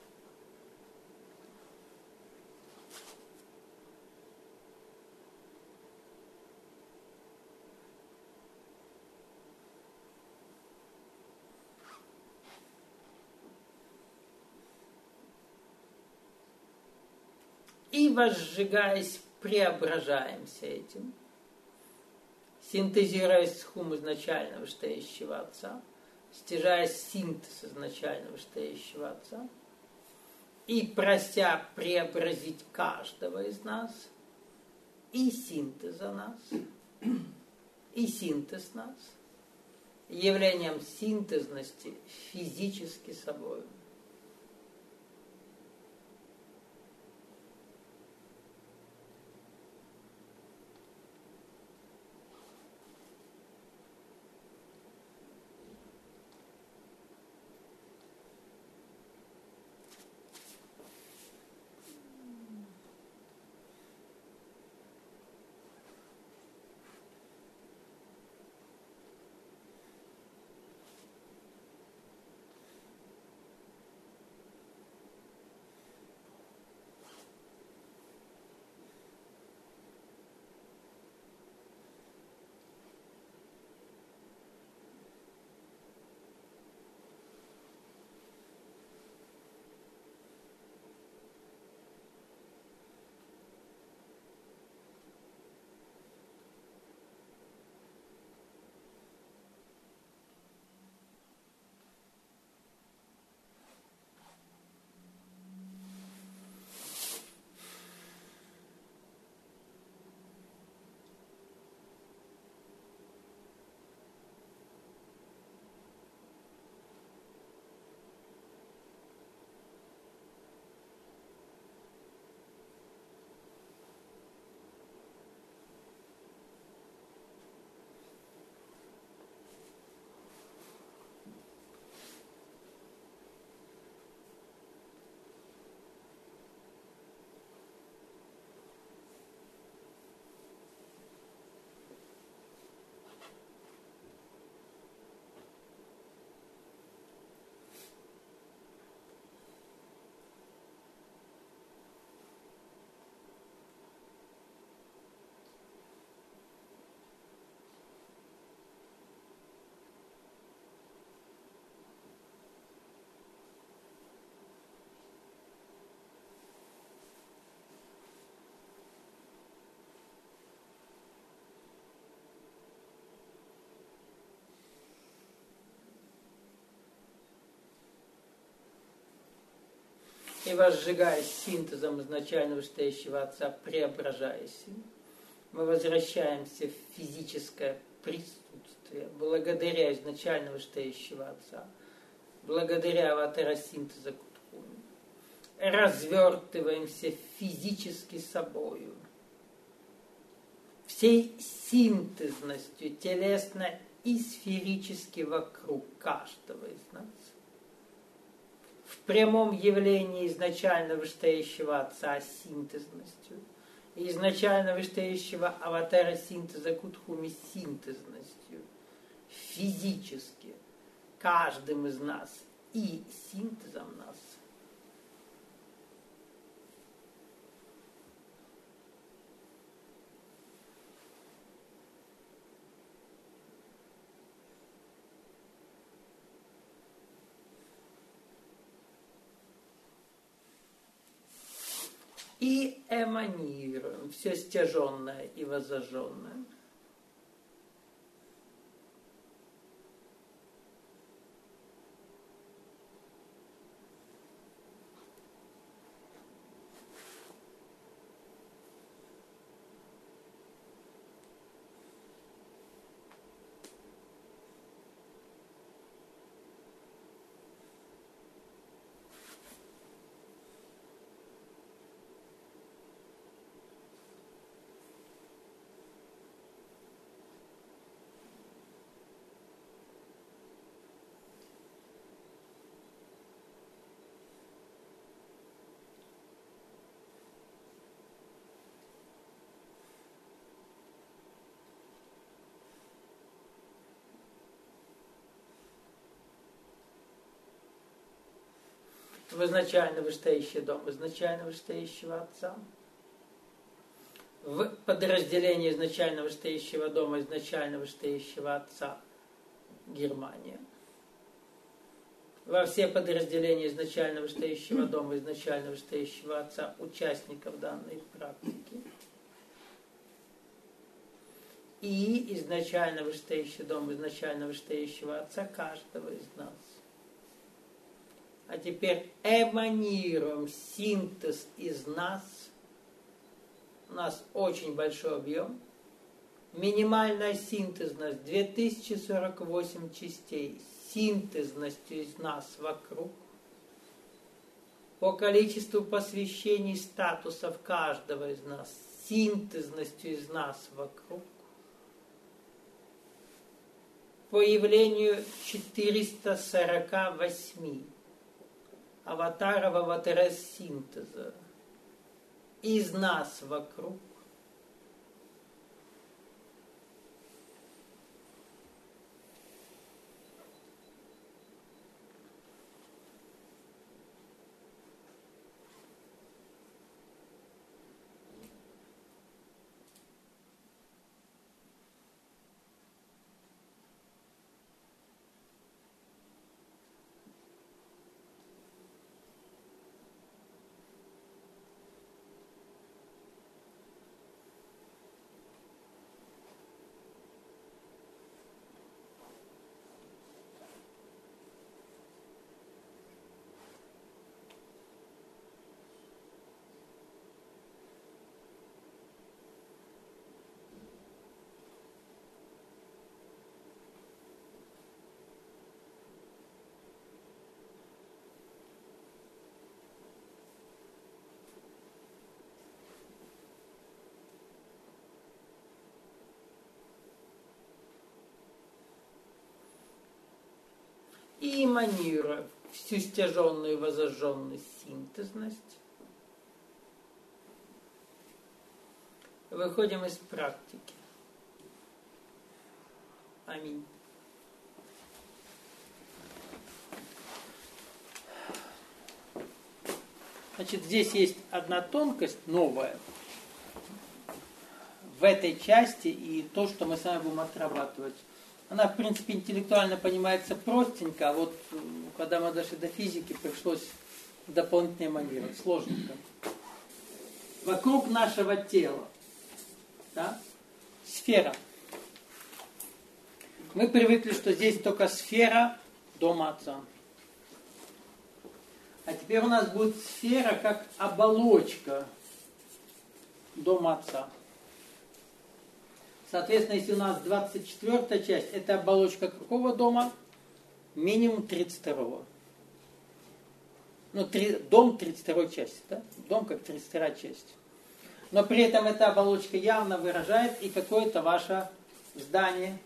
Speaker 1: И, возжигаясь, преображаемся этим, синтезируясь с хум изначально вышестоящего Отца, стяжая синтез изначально вышестоящего Отца, и прося преобразить каждого из нас, и синтеза нас, и синтез нас, явлением синтезности физически собой. И возжигаясь синтезом изначально вышестоящего Отца, преображаясь им, мы возвращаемся в физическое присутствие благодаря изначально вышестоящего Отца, благодаря аватара синтеза Кутхуми. Развертываемся физически собою, всей синтезностью телесно и сферически вокруг каждого из нас. В прямом явлении изначально вышестоящего Отца синтезностью и изначально вышестоящего аватара синтеза Кутхуми синтезностью, физически каждым из нас и синтезом нас. И эманируем все стяженное и воззажженное. В изначально вышестоящий дом изначально вышестоящего Отца, в подразделении изначально вышестоящего дома изначально вышестоящего Отца Германия, во все подразделения изначально вышестоящего дома изначально вышестоящего Отца участников данной практики, и изначально вышестоящий дом изначально вышестоящего Отца каждого из нас. А теперь эманируем синтез из нас. У нас очень большой объем. Минимальная синтезность две тысячи сорок восемь частей. Синтезностью из нас вокруг. По количеству посвящений статусов каждого из нас. Синтезностью из нас вокруг. По явлению четыреста сорок восемь. Аватаров аватарес синтеза из нас вокруг. И эманируя всю стяженную и воззажженную синтезность, выходим из практики. Аминь. Значит, здесь есть одна тонкость новая в этой части и то, что мы с вами будем отрабатывать. Она, в принципе, интеллектуально понимается простенько, а вот когда мы дошли до физики, пришлось дополнительно эманировать, сложненько. Вокруг нашего тела, да, сфера. Мы привыкли, что здесь только сфера дома Отца. А теперь у нас будет сфера как оболочка дома Отца. Соответственно, если у нас двадцать четвёртая часть, это оболочка какого дома? Минимум тридцать второго. Ну, три, дом тридцать второй части, да? Дом как тридцать вторая часть. Но при этом эта оболочка явно выражает и какое-то ваше здание,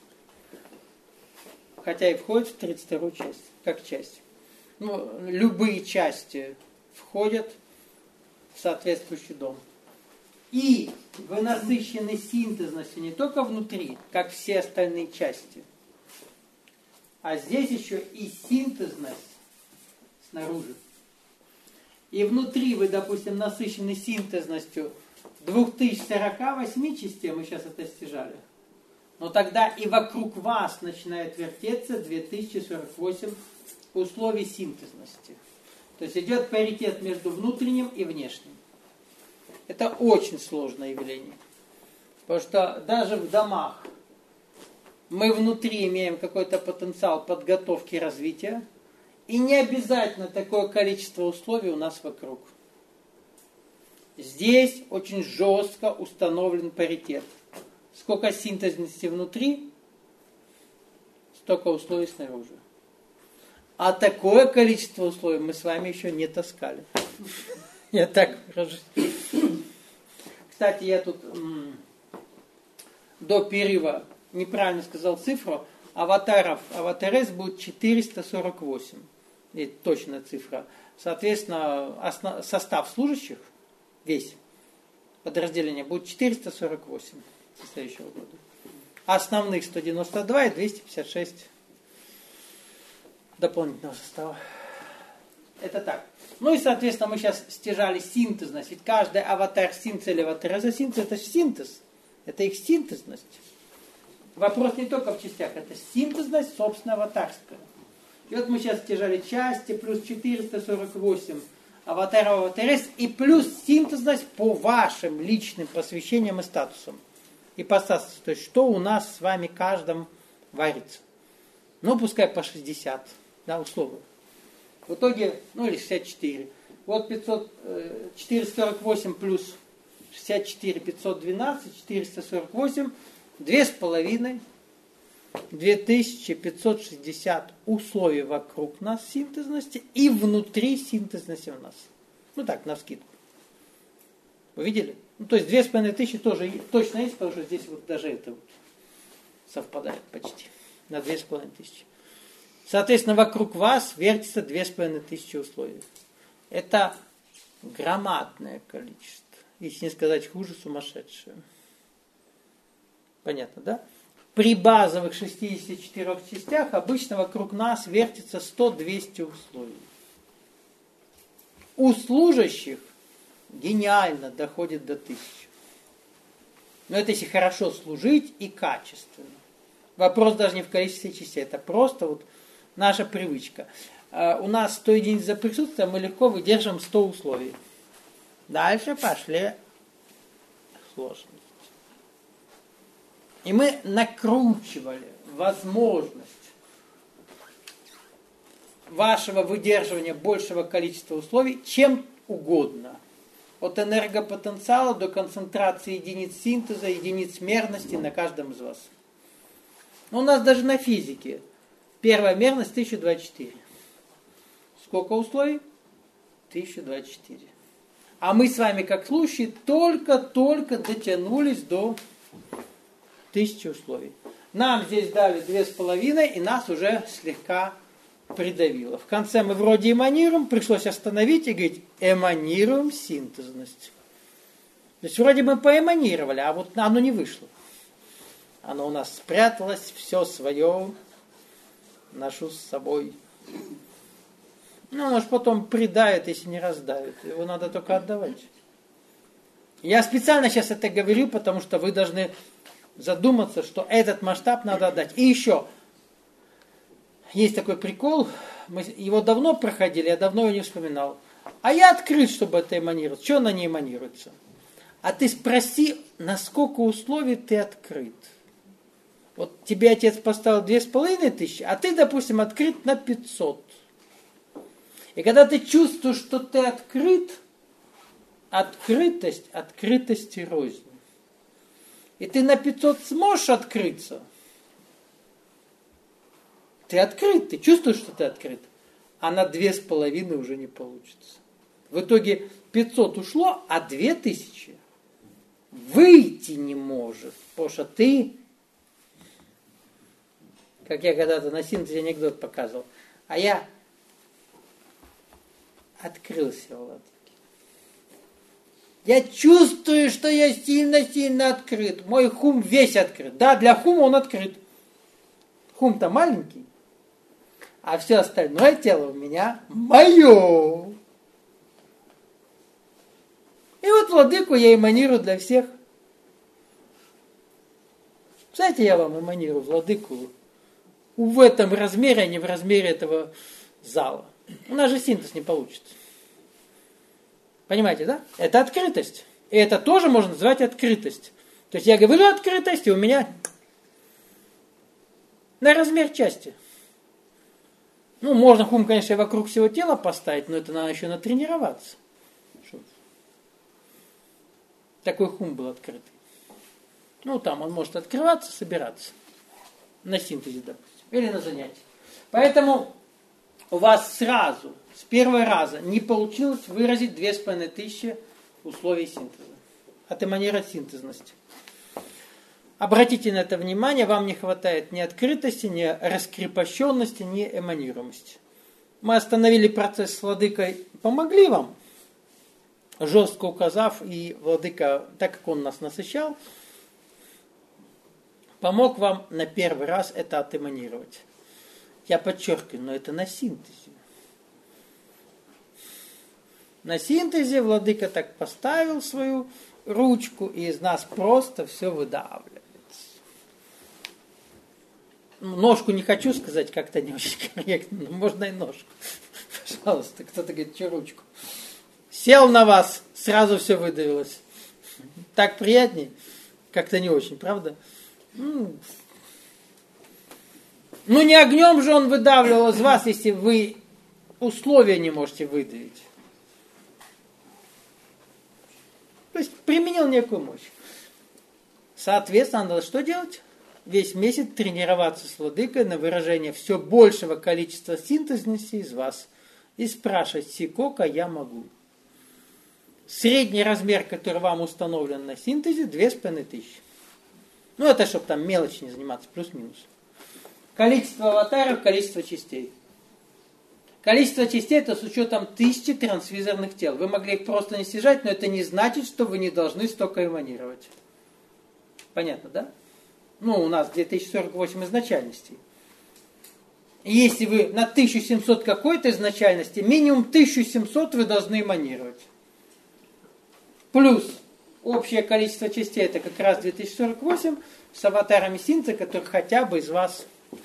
Speaker 1: хотя и входит в тридцать вторую часть, как часть. Ну, любые части входят в соответствующий дом. И вы насыщены синтезностью не только внутри, как все остальные части, а здесь еще и синтезность снаружи. И внутри вы, допустим, насыщены синтезностью две тысячи сорок восемь частей, мы сейчас это стяжали. Но тогда и вокруг вас начинает вертеться две тысячи сорок восемь условий синтезности. То есть идет паритет между внутренним и внешним. Это очень сложное явление. Потому что даже в домах мы внутри имеем какой-то потенциал подготовки и развития, и не обязательно такое количество условий у нас вокруг. Здесь очень жестко установлен паритет. Сколько синтезности внутри, столько условий снаружи. А такое количество условий мы с вами еще не таскали. Я так выражусь. Кстати, я тут м- до перерыва неправильно сказал цифру. Аватаров, аватарес будет четыреста сорок восемь. Это точная цифра. Соответственно, основ, состав служащих, весь подразделение, будет четыреста сорок восемь со следующего года. Основных сто девяносто два и двести пятьдесят шесть дополнительного состава. Это так. Ну и, соответственно, мы сейчас стяжали синтезность. Ведь каждый аватар синтез или аватареза синтез это синтез. Это их синтезность. Вопрос не только в частях, это синтезность, собственно, аватарская. И вот мы сейчас стяжали части, плюс четыреста сорок восемь аватаров, аватарез, и плюс синтезность по вашим личным посвящениям и статусам. И по статусу, то есть что у нас с вами каждым варится. Ну, пускай по шестьдесят, да, условно. В итоге, ну или шестьдесят четыре. Вот пятьсот, четыреста сорок восемь плюс шестьдесят четыре, пятьсот двенадцать, четыреста сорок восемь, две с половиной, две тысячи пятьсот шестьдесят условий вокруг нас синтезности и внутри синтезности у нас. Ну так, навскидку. Вы видели? Ну, то есть две с половиной тысячи тоже точно есть, потому что здесь вот даже это вот совпадает почти на две с половиной тысячи. Соответственно, вокруг вас вертится две с половиной тысячи условий. Это громадное количество. Если не сказать хуже, сумасшедшее. Понятно, да? При базовых шестидесяти четырёх частях обычно вокруг нас вертится сто-двести условий. У служащих гениально доходит до тысячи. Но это если хорошо служить и качественно. Вопрос даже не в количестве частей, это просто вот наша привычка. У нас сто единиц за присутствие, мы легко выдержим сто условий. Дальше пошли сложности. И мы накручивали возможность вашего выдерживания большего количества условий чем угодно. От энергопотенциала до концентрации единиц синтеза, единиц мерности на каждом из вас. Но у нас даже на физике первая мерность тысяча двадцать четыре. Сколько условий? тысяча двадцать четыре. А мы с вами, как слушающие, только-только дотянулись до тысячи условий. Нам здесь дали две с половиной, и нас уже слегка придавило. В конце мы вроде эманируем, пришлось остановить и говорить, эманируем синтезность. То есть вроде мы поэманировали, а вот оно не вышло. Оно у нас спряталось, все свое, ношу с собой. Ну, оно же потом придавит, если не раздавит. Его надо только отдавать. Я специально сейчас это говорю, потому что вы должны задуматься, что этот масштаб надо отдать. И еще, есть такой прикол, мы его давно проходили, я давно его не вспоминал. А я открыт, чтобы это эманировать. Что она не эманируется? А ты спроси, насколько условий ты открыт. Вот тебе отец поставил две с половиной тысячи, а ты, допустим, открыт на пятьсот. И когда ты чувствуешь, что ты открыт, открытость, открытости рознь. И ты на пятьсот сможешь открыться. Ты открыт, ты чувствуешь, что ты открыт. А на две с половиной уже не получится. В итоге пятьсот ушло, а две тысячи выйти не может. Потому что ты, как я когда-то на синтезе анекдот показывал, а я открылся в ладоке. Я чувствую, что я сильно-сильно открыт. Мой хум весь открыт. Да, для хума он открыт. Хум-то маленький. А все остальное тело у меня мое. И вот владыку я эманирую для всех. Знаете, я вам эманирую владыку в этом размере, а не в размере этого зала. У нас же синтез не получится. Понимаете, да? Это открытость. И это тоже можно назвать открытость. То есть я говорю открытость, и у меня на размер части. Ну, можно хум, конечно, вокруг всего тела поставить, но это надо еще натренироваться. Чтобы такой хум был открытый. Ну, там он может открываться, собираться. На синтезе, допустим. Или на занятии. Поэтому у вас сразу, с первого раза, не получилось выразить две с половиной тысячи условий синтеза. Атоманера синтезности. Обратите на это внимание, вам не хватает ни открытости, ни раскрепощенности, ни эманируемости. Мы остановили процесс с владыкой, помогли вам, жестко указав, и владыка, так как он нас насыщал, помог вам на первый раз это атоманировать. Я подчеркиваю, но это на синтезе. На синтезе владыка так поставил свою ручку, и из нас просто все выдавливается. Ножку не хочу сказать, как-то не очень корректно, но можно и ножку. Пожалуйста, кто-то говорит, что ручку. Сел на вас, сразу все выдавилось. Так приятней? Как-то не очень, правда? Ну, не огнем же он выдавливал из вас, если вы условия не можете выдавить. То есть применил некую мощь. Соответственно, надо что делать? Весь месяц тренироваться с владыкой на выражение все большего количества синтезности из вас и спрашивать, сколько я могу. Средний размер, который вам установлен на синтезе, две с половиной тысячи. Ну, это чтобы там мелочи не заниматься, плюс-минус. Количество аватаров, количество частей. Количество частей это с учетом тысячи трансвизорных тел. Вы могли их просто не снижать, но это не значит, что вы не должны столько эманировать. Понятно, да? Ну, у нас две тысячи сорок восемь изначальностей. Если вы на тысячу семьсот какой-то изначальности, минимум тысячу семьсот вы должны эманировать. Плюс общее количество частей это как раз две тысячи сорок восемь с аватарами синтеза, которые хотя бы из вас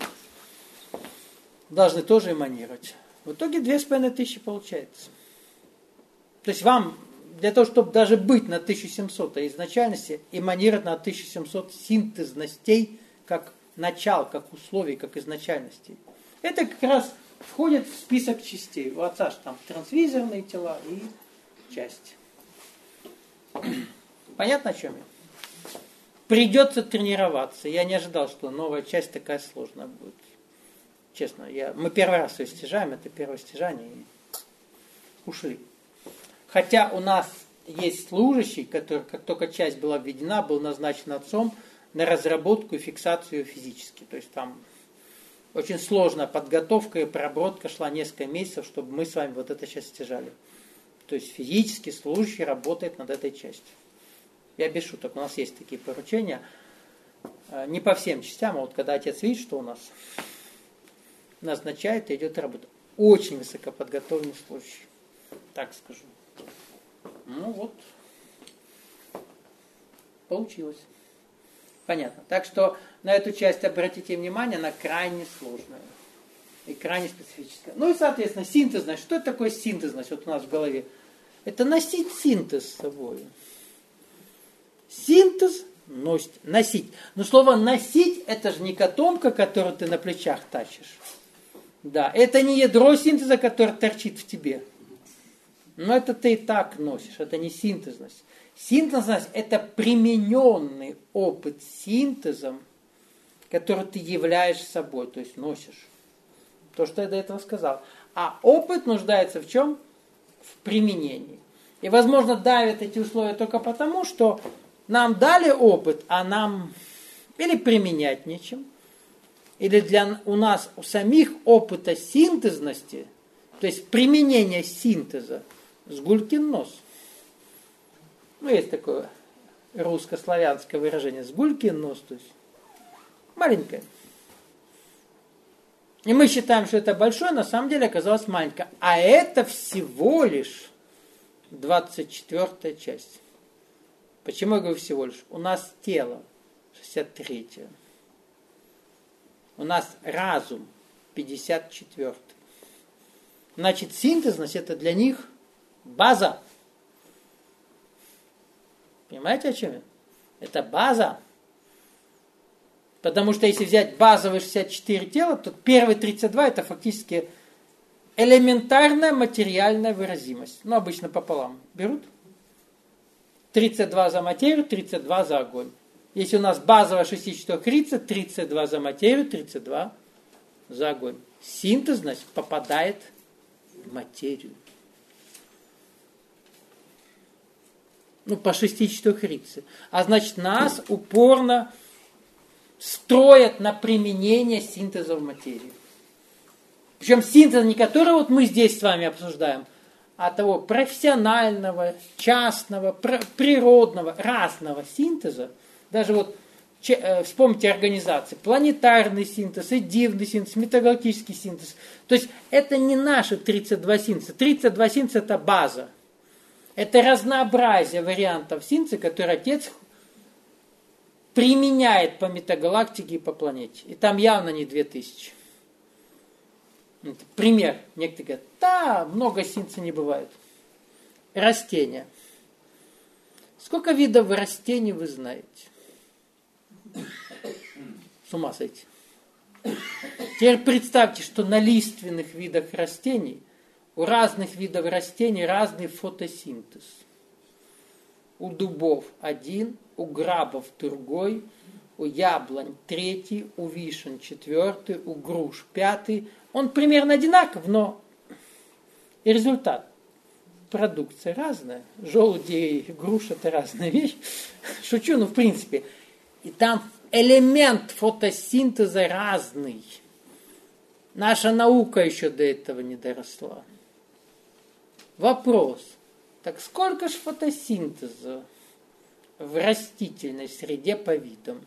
Speaker 1: должны тоже эманировать. В итоге две с половиной тысячи получается. То есть вам для того, чтобы даже быть на тысяча семьсот изначальности, эманировать на тысяча семьсот синтезностей как начал, как условий, как изначальностей. Это как раз входит в список частей. У отца же там трансвизорные тела и части. Понятно, о чем я? Придется тренироваться. Я не ожидал, что новая часть такая сложная будет. Честно, я, мы первый раз ее стяжаем, это первое стяжание, и ушли. Хотя у нас есть служащий, который, как только часть была введена, был назначен отцом на разработку и фиксацию физически. То есть там очень сложная подготовка и проработка шла несколько месяцев, чтобы мы с вами вот эту часть стяжали. То есть физически служащий работает над этой частью. Я без шуток, у нас есть такие поручения. Не по всем частям, а вот когда отец видит, что у нас назначает, и идет работа. Очень высокоподготовленный служащий. Так скажу. Ну вот. Получилось. Понятно. Так что на эту часть обратите внимание, она крайне сложная. И крайне специфическая. Ну и, соответственно, синтезность. Что это такое синтезность? Вот у нас в голове. Это носить синтез с собой. Синтез носить. Носить. Но слово носить, это же не котомка, которую ты на плечах тащишь. Да, это не ядро синтеза, которое торчит в тебе. Но это ты и так носишь, это не синтезность. Синтезность – это примененный опыт синтезом, который ты являешь собой, то есть носишь. То, что я до этого сказал. А опыт нуждается в чем? В применении. И, возможно, давят эти условия только потому, что нам дали опыт, а нам или применять нечем, или для у нас у самих опыта синтезности, то есть применения синтеза, сгулькин нос. Ну, есть такое русско-славянское выражение. Сгулькин нос, то есть маленькое. И мы считаем, что это большое, на самом деле оказалось маленькое. А это всего лишь двадцать четвёртая часть. Почему я говорю всего лишь? У нас тело шестьдесят третье. У нас разум пятьдесят четвёртый. Значит, синтезность это для них база. Понимаете, о чем я? Это база. Потому что если взять базовые шестьдесят четыре тела, то первые тридцать два это фактически элементарная материальная выразимость. Ну, обычно пополам берут. тридцать два за материю, тридцать два за огонь. Если у нас базовая шестьдесят четыре тридцать, тридцать два за материю, тридцать два за огонь. Синтез, значит, попадает в материю. Ну, по шестьдесят четыре тридцать. А значит, нас упорно строят на применение синтеза в материи. Причем синтез не который вот мы здесь с вами обсуждаем, а того профессионального, частного, природного, разного синтеза. Даже вот вспомните организации. Планетарный синтез, эдивный синтез, метагалактический синтез. То есть это не наши тридцать два синтеза. тридцать два синтеза это база. Это разнообразие вариантов синтеза, которые Отец применяет по метагалактике и по планете. И там явно не две тысячи. Это пример. Некоторые говорят, да, много синтеза не бывает. Растения. Сколько видов растений вы знаете? С ума сойти. Теперь представьте, что на лиственных видах растений у разных видов растений разный фотосинтез. У дубов один, у грабов другой, у яблонь третий, у вишен четвертый, у груш пятый. Он примерно одинаков, но и результат. Продукция разная. Желуди и груша это разная вещь. Шучу, но в принципе. И там элемент фотосинтеза разный. Наша наука еще до этого не доросла. Вопрос. Так сколько же фотосинтеза в растительной среде по видам?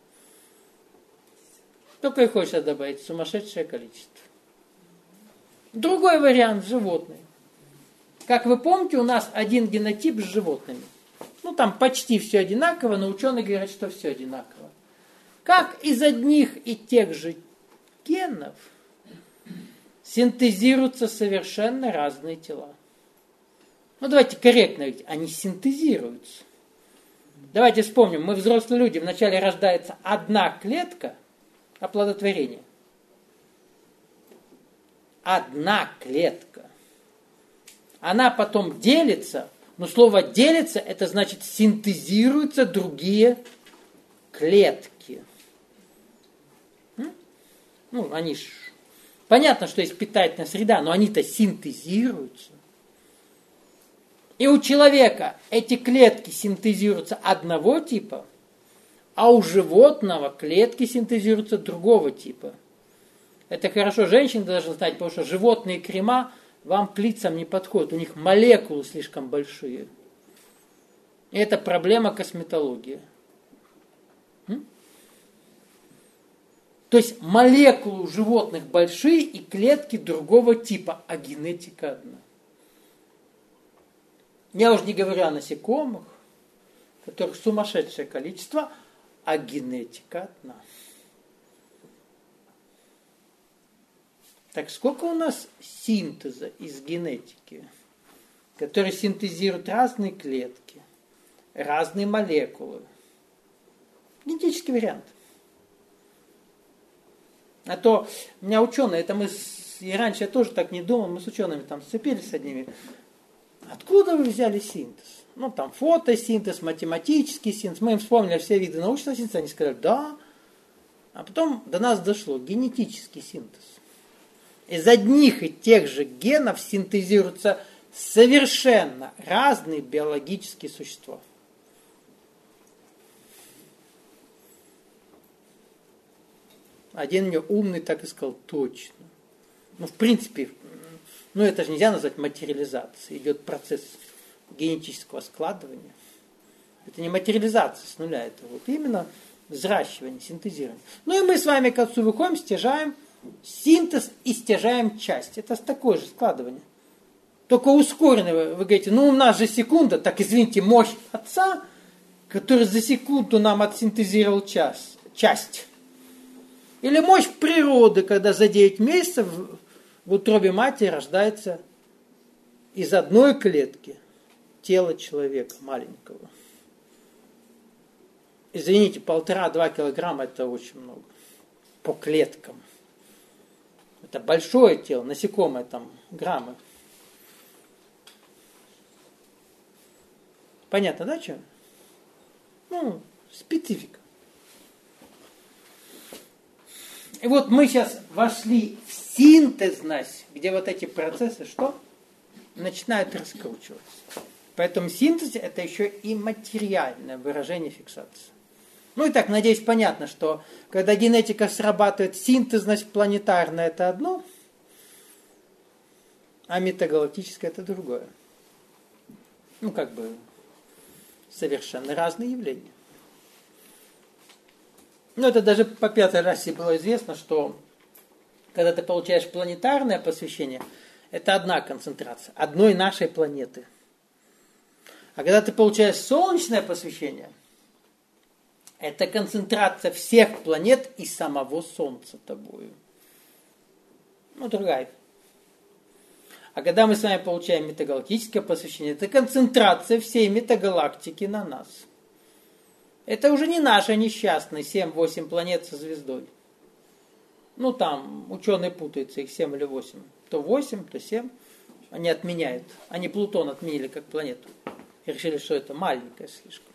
Speaker 1: Только и хочется добавить сумасшедшее количество. Другой вариант – животные. Как вы помните, у нас один генотип с животными. Ну, там почти все одинаково, но ученые говорят, что все одинаково. Как из одних и тех же генов синтезируются совершенно разные тела? Ну, давайте корректно говорить, они синтезируются. Давайте вспомним, мы взрослые люди, вначале рождается одна клетка оплодотворения. Одна клетка. Она потом делится, но слово делится, это значит синтезируются другие клетки. Ну, они ж... Понятно, что есть питательная среда, но они-то синтезируются. И у человека эти клетки синтезируются одного типа, а у животного клетки синтезируются другого типа. Это хорошо женщины должны знать, потому что животные крема вам к лицам не подходят. У них молекулы слишком большие. И это проблема косметологии. М? То есть молекулы у животных большие и клетки другого типа, а генетика одна. Я уже не говорю о насекомых, которых сумасшедшее количество, а генетика одна. Так сколько у нас синтеза из генетики, который синтезирует разные клетки, разные молекулы? Генетический вариант. А то у меня ученые, это мы, с, и раньше я тоже так не думал, мы с учеными там сцепились с одними. Откуда вы взяли синтез? Ну, там фотосинтез, математический синтез. Мы им вспомнили все виды научного синтеза, они сказали, да. А потом до нас дошло генетический синтез. Из одних и тех же генов синтезируются совершенно разные биологические существа. Один мне умный так и сказал, точно. Ну, в принципе, ну это же нельзя назвать материализацией. Идет процесс генетического складывания. Это не материализация с нуля, это вот именно взращивание, синтезирование. Ну и мы с вами к отцу выходим, стяжаем синтез и стяжаем часть. Это такое же складывание. Только ускоренное. Вы говорите, ну у нас же секунда, так извините, мощь отца, который за секунду нам отсинтезировал час, часть. Или мощь природы, когда за девять месяцев в утробе матери рождается из одной клетки тело человека маленького. Извините, полтора-два килограмма это очень много. По клеткам. Это большое тело, насекомое там, граммы. Понятно, да, что? Ну, специфика. И вот мы сейчас вошли в синтезность, где вот эти процессы что? Начинают раскручиваться. Поэтому синтез это еще и материальное выражение фиксации. Ну и так, надеюсь, понятно, что когда генетика срабатывает, синтезность планетарная это одно, а метагалактическое это другое. Ну, как бы совершенно разные явления. Ну, это даже по пятой расе было известно, что когда ты получаешь планетарное посвящение, это одна концентрация, одной нашей планеты. А когда ты получаешь солнечное посвящение, это концентрация всех планет и самого Солнца тобою. Ну, другая. А когда мы с вами получаем метагалактическое посвящение, это концентрация всей метагалактики на нас. Это уже не наши несчастные семь-восемь планет со звездой. Ну, там ученые путаются, их семь или восемь. То восемь, то семь. Они отменяют. Они Плутон отменили как планету. И решили, что это маленькое слишком.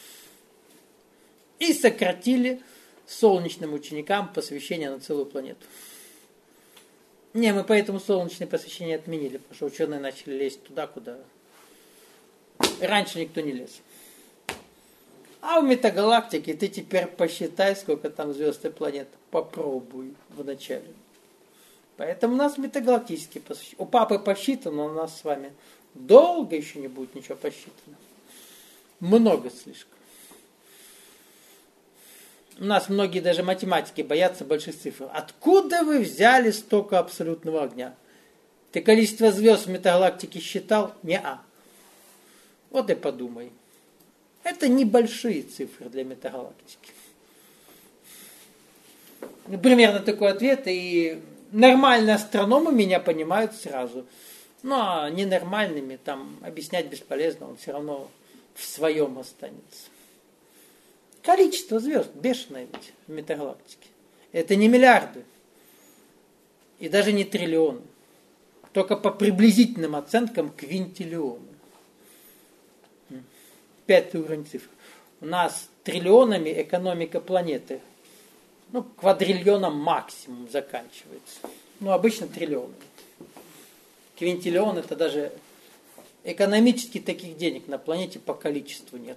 Speaker 1: И сократили солнечным ученикам посвящение на целую планету. Не, мы поэтому солнечное посвящение отменили, потому что ученые начали лезть туда, куда раньше никто не лез. А в метагалактике ты теперь посчитай, сколько там звезд и планет. Попробуй вначале. Поэтому у нас метагалактические посвящения. У папы посчитано, у нас с вами долго еще не будет ничего посчитано. Много слишком. У нас многие даже математики боятся больших цифр. Откуда вы взяли столько абсолютного огня? Ты количество звезд в метагалактике считал? Не-а. Вот и подумай. Это небольшие цифры для метагалактики. Примерно такой ответ. И нормальные астрономы меня понимают сразу. Ну, а ненормальными там объяснять бесполезно. Он все равно в своем останется. Количество звезд бешеное ведь в метагалактике. Это не миллиарды. И даже не триллионы. Только по приблизительным оценкам квинтиллионы. Пятый уровень цифр. У нас триллионами экономика планеты. Ну, квадриллионом максимум заканчивается. Ну, обычно триллионами. Квинтиллион это даже экономически таких денег на планете по количеству нет.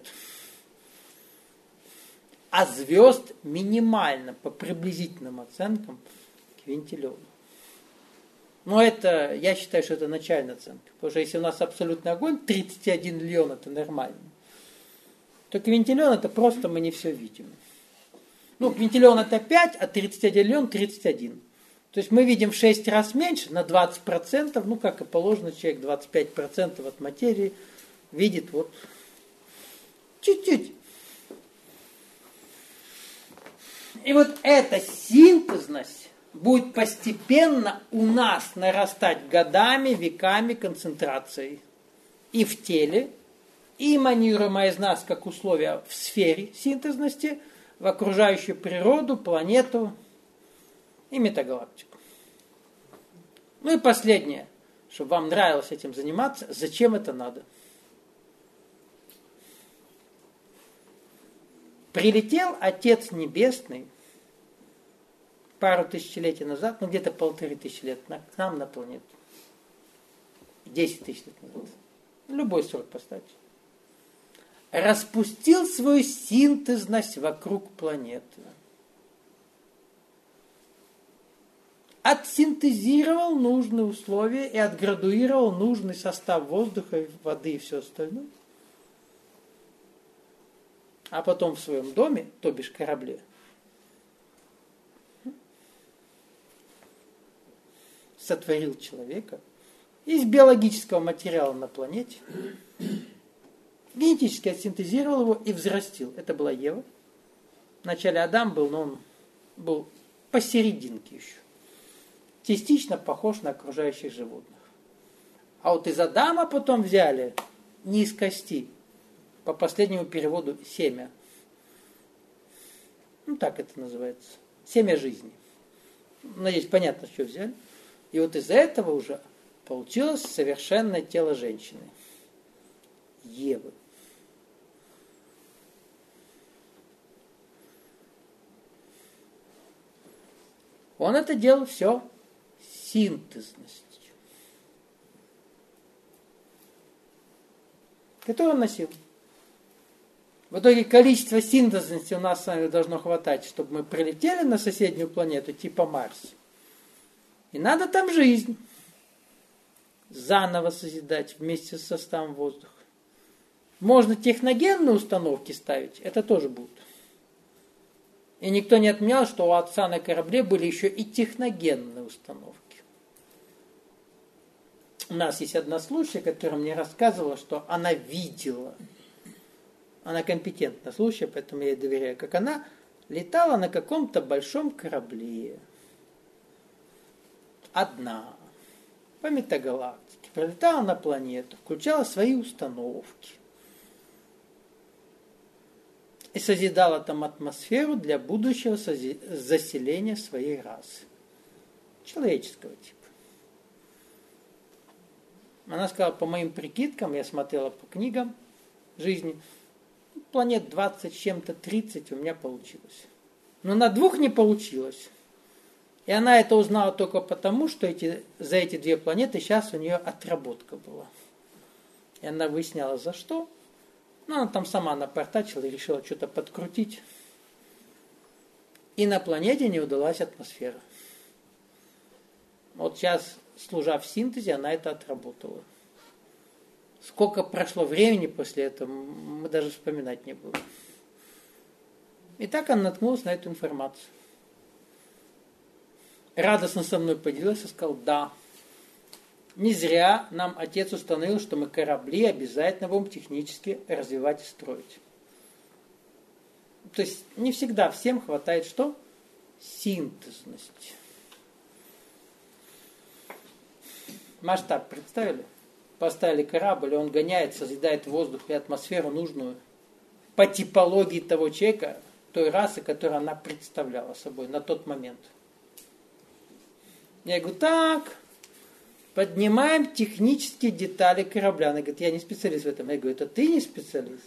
Speaker 1: А звезд минимально, по приблизительным оценкам, квинтиллион. Но это, я считаю, что это начальная оценка. Потому что если у нас абсолютный огонь, тридцать один миллион, это нормально. То квинтиллион это просто мы не все видим. Ну, квинтиллион это пять, а тридцать один миллион тридцать один. То есть мы видим в шесть раз меньше, на двадцать процентов, ну, как и положено, человек двадцать пять процентов от материи видит вот чуть-чуть. И вот эта синтезность будет постепенно у нас нарастать годами, веками концентрацией и в теле, и эманируемая из нас как условие в сфере синтезности, в окружающую природу, планету и метагалактику. Ну и последнее, чтобы вам нравилось этим заниматься, зачем это надо? Прилетел Отец Небесный пару тысячелетий назад, ну где-то полторы тысячи лет, на, к нам на планету. Десять тысяч лет назад. Любой срок поставьте. Распустил свою синтезность вокруг планеты. Отсинтезировал нужные условия и отградуировал нужный состав воздуха, воды и все остальное. А потом в своем доме, то бишь корабле, сотворил человека из биологического материала на планете, генетически отсинтезировал его и взрастил. Это была Ева. Вначале Адам был, но он был посерединке еще. Частично похож на окружающих животных. А вот из Адама потом взяли не из кости, по последнему переводу семя. Ну, так это называется. Семя жизни. Надеюсь, понятно, что взяли. И вот из-за этого уже получилось совершенное тело женщины. Евы. Он это делал все синтезностью. Которую он носил. В итоге количество синтезности у нас с вами должно хватать, чтобы мы прилетели на соседнюю планету типа Марс. И надо там жизнь заново созидать вместе с составом воздуха. Можно техногенные установки ставить, это тоже будет. И никто не отменял, что у отца на корабле были еще и техногенные установки. У нас есть одна слушая, которая мне рассказывала, что она видела. Она компетентна слушая, поэтому я ей доверяю. Как она летала на каком-то большом корабле. Одна. По метагалактике. Пролетала на планету. Включала свои установки. И созидала там атмосферу для будущего заселения своей расы. Человеческого типа. Она сказала, по моим прикидкам, я смотрела по книгам жизни, планет двадцать, чем-то тридцать у меня получилось. Но на двух не получилось. И она это узнала только потому, что эти, за эти две планеты сейчас у нее отработка была. И она выясняла, за что. Ну, она там сама напортачила и решила что-то подкрутить. И на планете не удалась атмосфера. Вот сейчас, служа в синтезе, она это отработала. Сколько прошло времени после этого, мы даже вспоминать не будем. И так она наткнулась на эту информацию. Радостно со мной поделился и сказал, да, не зря нам отец установил, что мы корабли обязательно будем технически развивать и строить. То есть не всегда всем хватает что? Синтезности. Масштаб представили? Поставили корабль, и он гоняет, созидает воздух и атмосферу нужную по типологии того человека, той расы, которую она представляла собой на тот момент. Я говорю, так, поднимаем технические детали корабля. Она говорит, я не специалист в этом. Я говорю, это ты не специалист?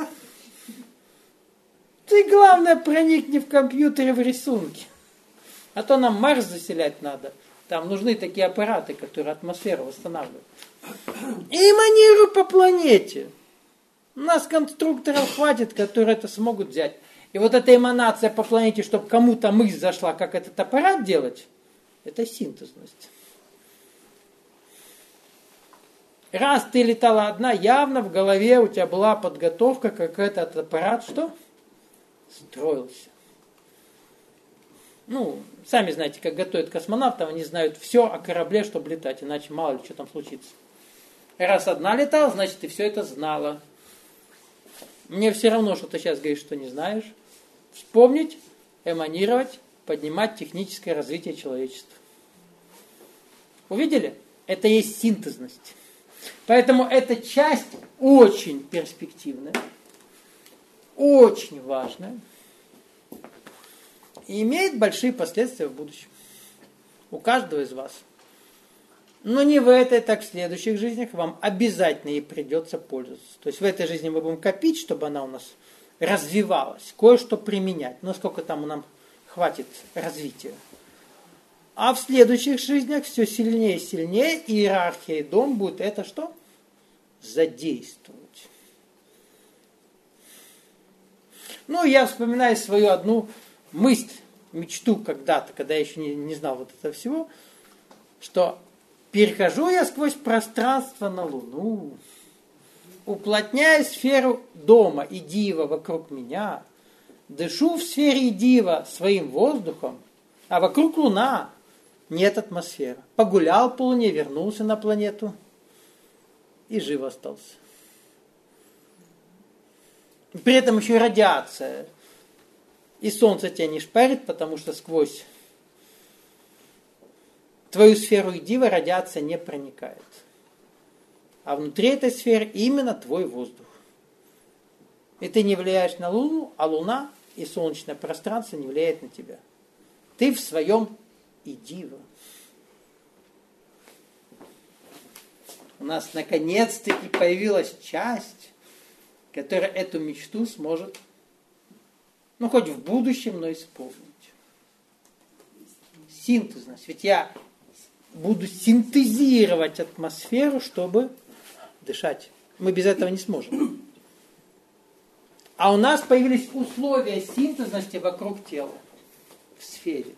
Speaker 1: Ты, главное, проникни в компьютере в рисунки. А то нам Марс заселять надо. Там нужны такие аппараты, которые атмосферу восстанавливают. И эманируй по планете. У нас конструкторов хватит, которые это смогут взять. И вот эта эманация по планете, чтобы кому-то мысль зашла, как этот аппарат делать, это синтезность. Раз ты летала одна, явно в голове у тебя была подготовка, как этот аппарат, что? Строился. Ну, сами знаете, как готовят космонавтов, они знают все о корабле, чтобы летать, иначе мало ли что там случится. Раз одна летала, значит, ты все это знала. Мне все равно, что ты сейчас говоришь, что не знаешь. Вспомнить, эманировать, поднимать техническое развитие человечества. Увидели? Это есть синтезность. Поэтому эта часть очень перспективная, очень важная и имеет большие последствия в будущем. У каждого из вас. Но не в этой, так в следующих жизнях вам обязательно ей придется пользоваться. То есть в этой жизни мы будем копить, чтобы она у нас развивалась, кое-что применять. Но сколько там нам хватит развития. А в следующих жизнях все сильнее и сильнее иерархия и дом будет это что? Задействовать. Ну, я вспоминаю свою одну мысль, мечту когда-то, когда я еще не, не знал вот этого всего, что перехожу я сквозь пространство на Луну, уплотняю сферу дома и дива вокруг меня, дышу в сфере дива своим воздухом, а вокруг Луна нет атмосферы. Погулял по Луне, вернулся на планету и жив остался. При этом еще и радиация. И солнце тебя не шпарит, потому что сквозь твою сферу дива радиация не проникает. А внутри этой сферы именно твой воздух. И ты не влияешь на Луну, а Луна и солнечное пространство не влияет на тебя. Ты в своем идиво. У нас наконец-таки появилась часть, которая эту мечту сможет, ну, хоть в будущем, но исполнить. Синтезность. Ведь я буду синтезировать атмосферу, чтобы дышать. Мы без этого не сможем. А у нас появились условия синтезности вокруг тела, в сфере.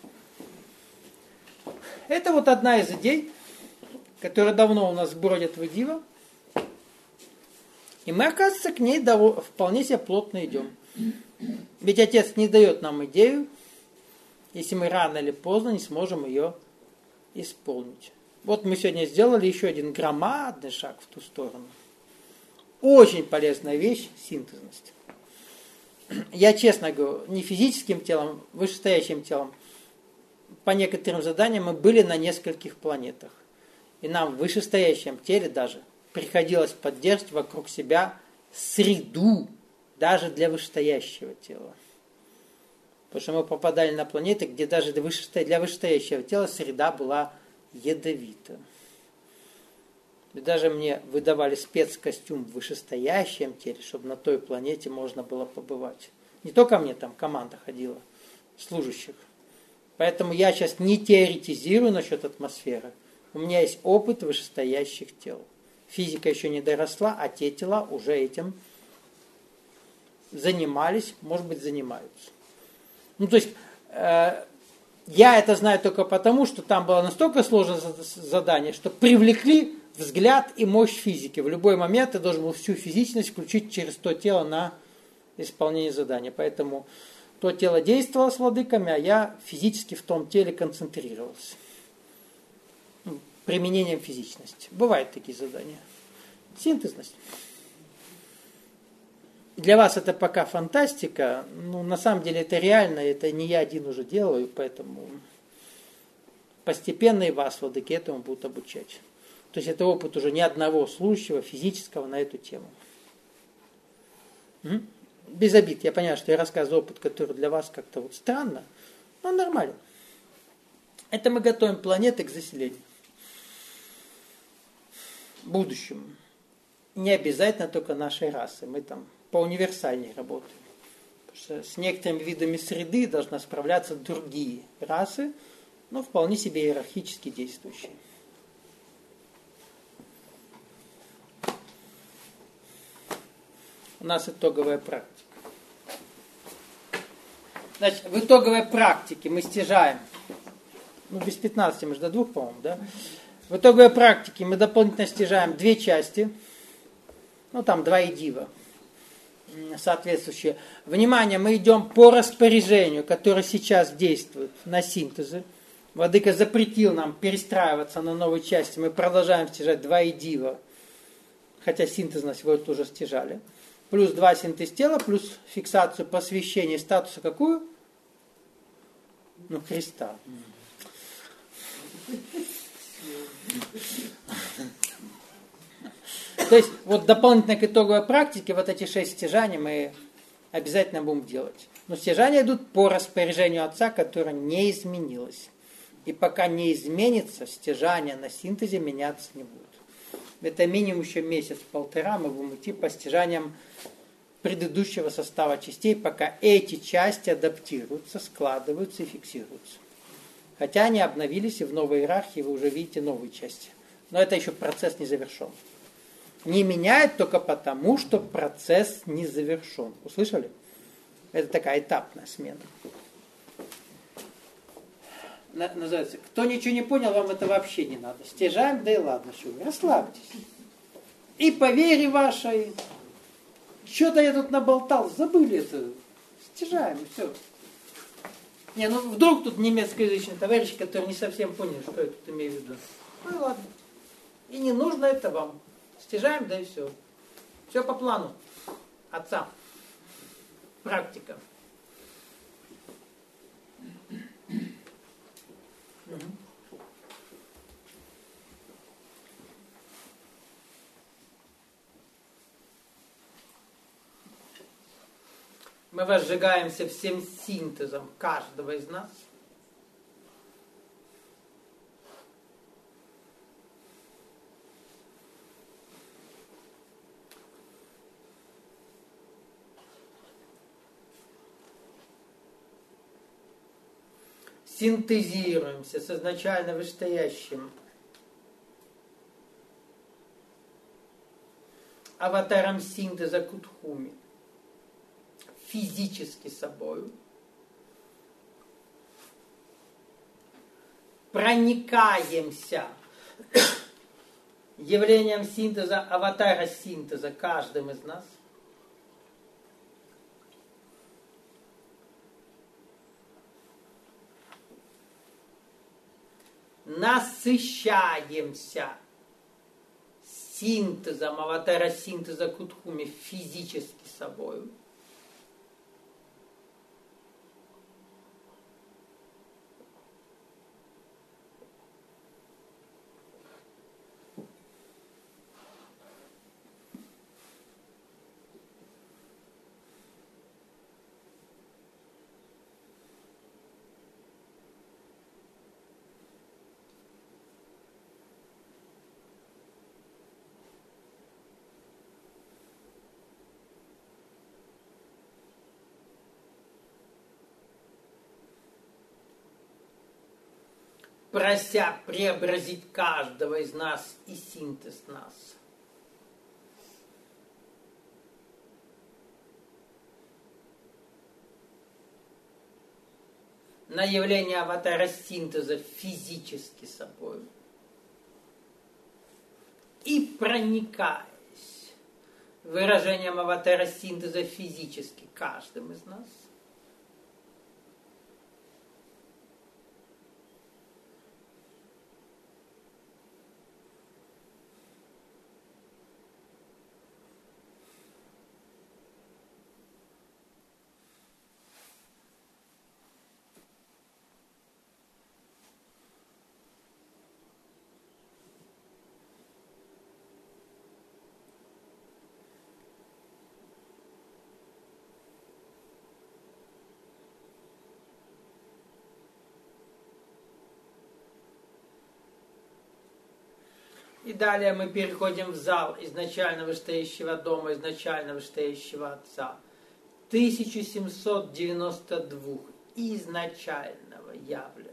Speaker 1: Это вот одна из идей, которая давно у нас бродит в Идиво. И мы, оказывается, к ней вполне себе плотно идем. Ведь Отец не дает нам идею, если мы рано или поздно не сможем ее исполнить. Вот мы сегодня сделали еще один громадный шаг в ту сторону. Очень полезная вещь – синтезность. Я честно говорю, не физическим телом, вышестоящим телом. По некоторым заданиям мы были на нескольких планетах. И нам в вышестоящем теле даже приходилось поддерживать вокруг себя среду даже для вышестоящего тела. Потому что мы попадали на планеты, где даже для вышестоящего тела среда была ядовита. И даже мне выдавали спецкостюм в вышестоящем теле, чтобы на той планете можно было побывать. Не только мне, там команда ходила, служащих. Поэтому я сейчас не теоретизирую насчет атмосферы. У меня есть опыт вышестоящих тел. Физика еще не доросла, а те тела уже этим занимались, может быть, занимаются. Ну, то есть, э, я это знаю только потому, что там было настолько сложное задание, что привлекли взгляд и мощь физики. В любой момент ты должен был всю физичность включить через то тело на исполнение задания. Поэтому то тело действовало с владыками, а я физически в том теле концентрировался. Применением физичности. Бывают такие задания. Синтезность. Для вас это пока фантастика, но на самом деле это реально, это не я один уже делаю, поэтому постепенно и вас владыки этому будут обучать. То есть это опыт уже ни одного служащего физического на эту тему. Угу. Без обид, я понимаю, что я рассказываю опыт, который для вас как-то вот странно, но нормально. Это мы готовим планеты к заселению. В будущем. Не обязательно только нашей расы. Мы там по универсальней работаем. Потому что с некоторыми видами среды должны справляться другие расы, но вполне себе иерархически действующие. У нас итоговая практика. Значит, в итоговой практике мы стяжаем, ну без пятнадцати, мы же до двух, по-моему, да? В итоговой практике мы дополнительно стяжаем две части, ну там два идива, соответствующие. Внимание, мы идем по распоряжению, которое сейчас действует на синтезы. Владыка запретил нам перестраиваться на новые части, мы продолжаем стяжать два идива, хотя синтезность вы тоже стяжали. Плюс два синтез тела, плюс фиксацию посвящения статуса какую? Ну, Христа. То есть, вот дополнительно к итоговой практике, вот эти шесть стяжаний мы обязательно будем делать. Но стяжания идут по распоряжению Отца, которое не изменилось. И пока не изменится, стяжания на синтезе меняться не будут. Это минимум еще месяц-полтора мы будем идти по стяжаниям предыдущего состава частей, пока эти части адаптируются, складываются и фиксируются. Хотя они обновились, и в новой иерархии вы уже видите новые части. Но это еще процесс не завершен. Не меняет только потому, что процесс не завершен. Услышали? Это такая этапная смена. Называется, кто ничего не понял, вам это вообще не надо. Стяжаем, да и ладно, что вы, расслабьтесь. И по вере вашей, что-то я тут наболтал, забыли это. Стяжаем, и все. Не, ну вдруг тут немецкоязычный товарищ, который не совсем понял, что я тут имею в виду. Ну и ладно. И не нужно это вам. Стяжаем, да и все. Все по плану Отца. Практика. Мы возжигаемся всем синтезом каждого из нас. Синтезируемся с изначально вышестоящим аватаром синтеза Кутхуми, физически собою, проникаемся явлением синтеза, аватара синтеза каждым из нас, насыщаемся синтезом, аватара синтеза Кутхуми физически собою, прося преобразить каждого из нас и синтез нас. На явление аватара синтеза физически собой. И проникаясь выражением аватара синтеза физически каждым из нас, и далее мы переходим в зал изначально вышестоящего дома, изначально вышестоящего Отца. тысяча семьсот девяносто два изначального явления.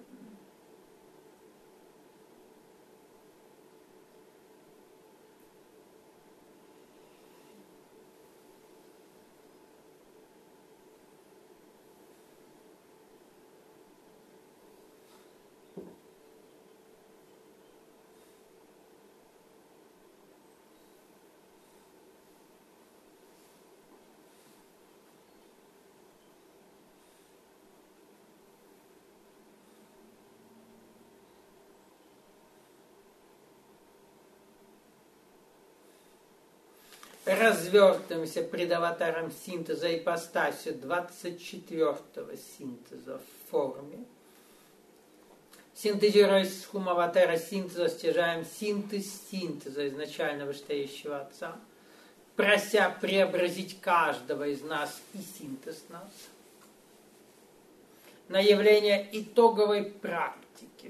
Speaker 1: Развертываемся пред аватаром синтеза ипостасью двадцать четвёртого синтеза в форме. Синтезируясь с хум аватара синтеза, стяжаем синтез синтеза изначально вышестоящего Отца, прося преобразить каждого из нас и синтез нас на явление итоговой практики.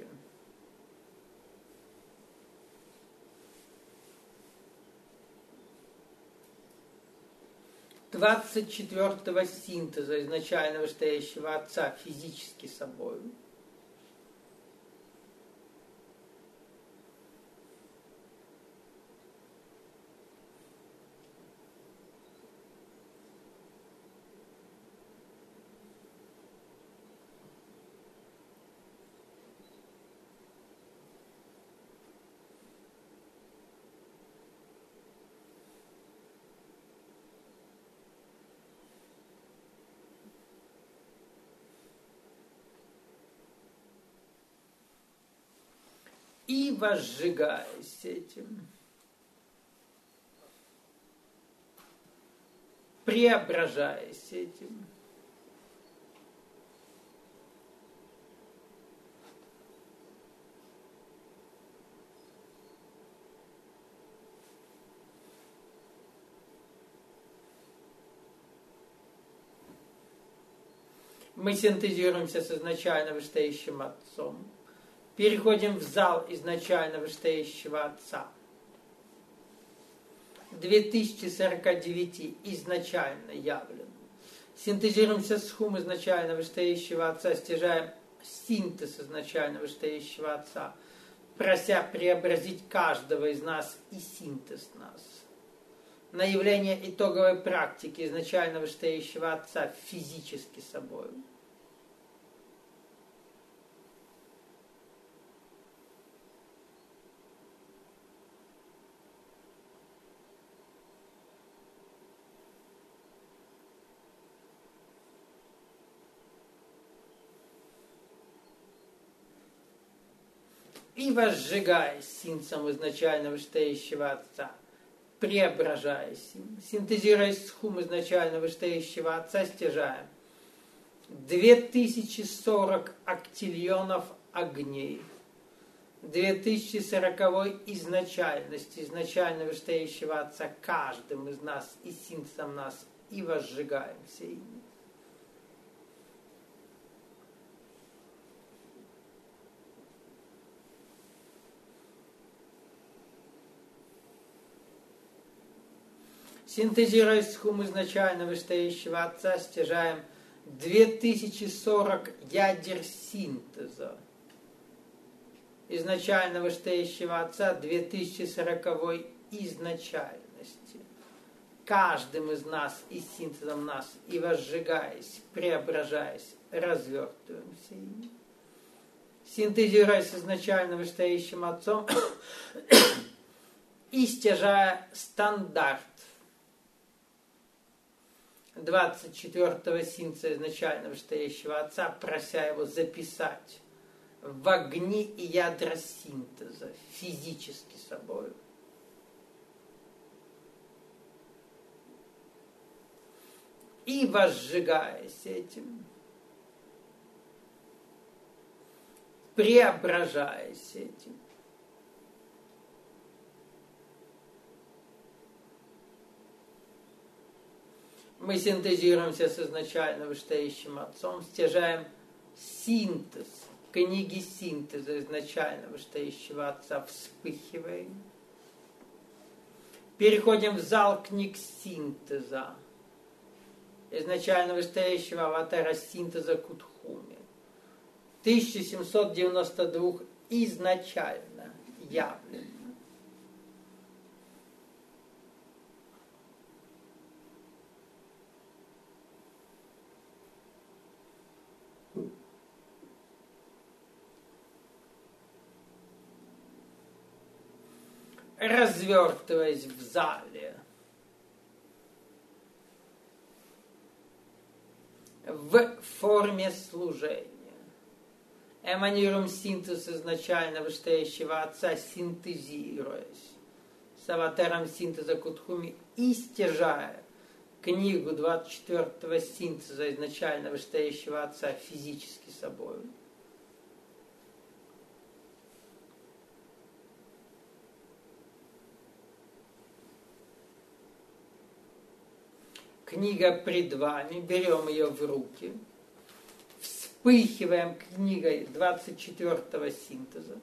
Speaker 1: двадцать четвёртого синтеза изначально вышестоящего Отца физически собою. И возжигаясь этим, преображаясь этим, Мы синтезируемся с изначально вышестоящим Отцом. Переходим в зал изначально вышестоящего Отца. две тысячи сорок девять изначально явлен. Синтезируемся с хум изначально вышестоящего Отца, стяжаем синтез изначально вышестоящего Отца, прося преобразить каждого из нас и синтез нас. На явление итоговой практики изначально вышестоящего Отца физически собой. И возжигаясь синцем изначально вышестоящего Отца, преображаясь им, синтезируясь с хум изначально вышестоящего Отца, стяжаем две тысячи сорок актильонов огней, две тысячи сороковой изначальности, изначально вышестоящего Отца, каждым из нас и синцем нас, и возжигаемся ими. Синтезируясь с хум изначально вышестоящего Отца, стяжаем две тысячи сорок ядер синтеза. Изначально вышестоящего Отца две тысячи сороковой изначальности. Каждым из нас и синтезом нас, и возжигаясь, преображаясь, развертываемся ими. Синтезируясь с изначально вышестоящим Отцом и стяжая стандарт двадцать четвёртого синца изначально вышестоящего Отца, прося его записать в огни и ядра синтеза, физически собою. И возжигаясь этим, преображаясь этим, мы синтезируемся с изначально вышестоящим Отцом, стяжаем синтез, книги синтеза изначально вышестоящего Отца, вспыхиваем. Переходим в зал книг синтеза, изначально вышестоящего аватара синтеза Кутхуми. тысяча семьсот девяносто два изначально явлен. Развертываясь в зале, в форме служения, эманируем синтез изначально вышестоящего Отца, синтезируясь с аватаром синтеза Кутхуми и стяжая книгу двадцать четвёртого синтеза изначально вышестоящего Отца физически собой. Книга пред вами, берем ее в руки, вспыхиваем книгой двадцать четвёртого синтеза,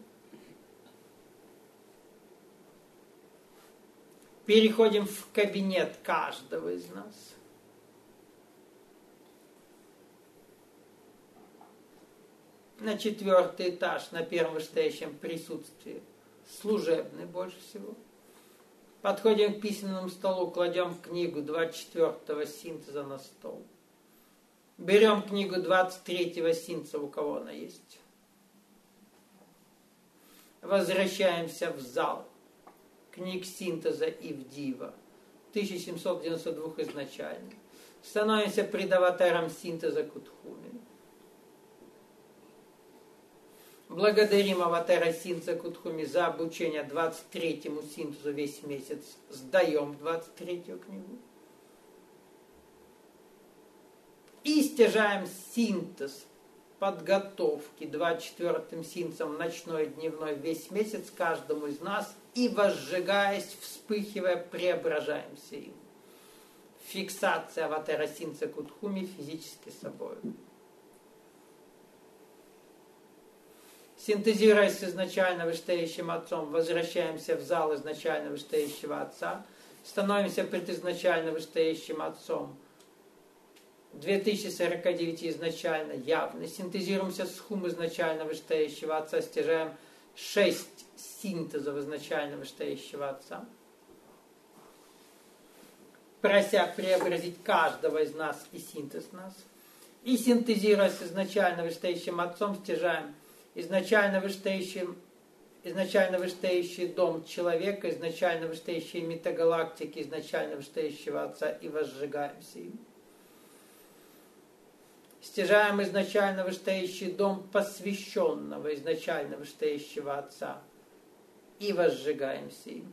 Speaker 1: переходим в кабинет каждого из нас, на четвертый этаж, на первом вышестоящем присутствии, служебный больше всего. Подходим к письменному столу, кладем книгу двадцать четвёртого синтеза на стол. Берем книгу двадцать третьего синтеза, у кого она есть. Возвращаемся в зал книг синтеза Ивдива, тысяча семьсот девяносто два изначально. Становимся пред аватаром синтеза Кутхуми. Благодарим аватара синтеза Кутхуми за обучение двадцать третьему синтезу весь месяц. Сдаем двадцать третью книгу. И стяжаем синтез подготовки двадцать четвёртым синтезом ночной, дневной весь месяц каждому из нас. И возжигаясь, вспыхивая, преображаемся им. Фиксация аватара синтеза Кутхуми физически собой. Синтезируясь с изначально вышестоящим Отцом, возвращаемся в зал изначально вышестоящего Отца, становимся пред изначально вышестоящим Отцом, две тысячи сорок девять изначально явно, синтезируемся с хум изначально вышестоящего Отца, стяжаем шесть синтезов изначально вышестоящего Отца, прося преобразить каждого из нас и синтез нас, и синтезируясь с изначально вышестоящим Отцом, стяжаем изначально вышестоящим, изначально вышестоящий дом человека, изначально вышестоящие метагалактики, изначально вышестоящего Отца, и возжигаемся им. Стяжаем изначально вышестоящий дом посвященного изначально вышестоящего Отца, и возжигаемся им.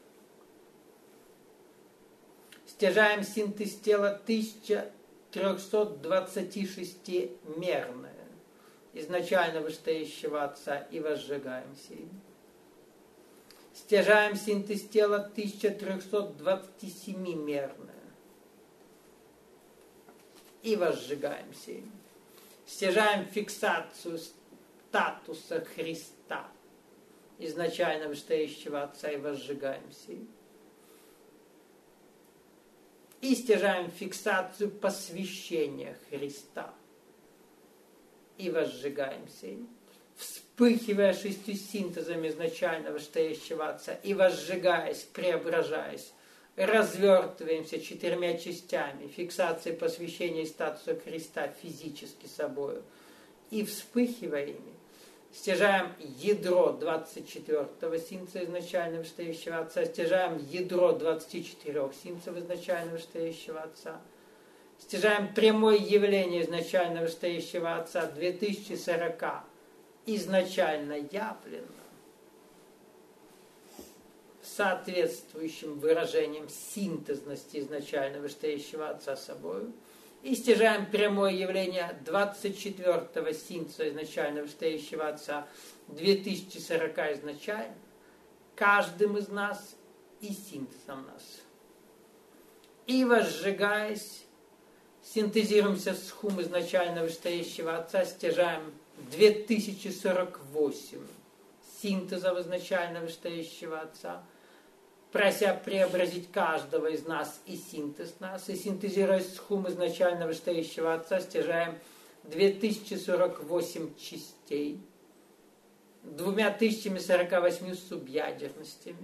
Speaker 1: Стяжаем синтез тела тысяча триста двадцать шесть мерное изначально вышестоящего Отца, и возжигаемся им. Стяжаем синтез тела тысяча триста двадцать семь мерное, и возжигаемся им. Стяжаем фиксацию статуса Христа изначально вышестоящего Отца, и возжигаемся им. И стяжаем фиксацию посвящения Христа, и возжигаемся им, вспыхивая шестью синтезами изначально вышестоящего Отца, и возжигаясь, преображаясь, развертываемся четырьмя частями фиксации посвящения и статуса Христа физически собою, и вспыхивая ими, стяжаем ядро двадцать четвёртого синтеза изначально вышестоящего Отца, стяжаем ядро двадцать четырех синтезов изначально вышестоящего Отца, стяжаем прямое явление изначально вышестоящего Отца две тысячи сорок изначально явлено соответствующим выражением синтезности изначально вышестоящего Отца собою, и стяжаем прямое явление двадцать четвёртого синтеза изначально вышестоящего Отца две тысячи сорок изначально, каждым из нас и синтезом нас. И возжигаясь, синтезируемся с хум изначально вышестоящего Отца, стяжаем две тысячи сорок восемь синтезов изначально вышестоящего Отца, прося преобразить каждого из нас и синтез нас, и синтезируясь с хум изначально вышестоящего Отца, стяжаем две тысячи сорок восемь частей, двумя тысячами сорок восемь субъядерностями,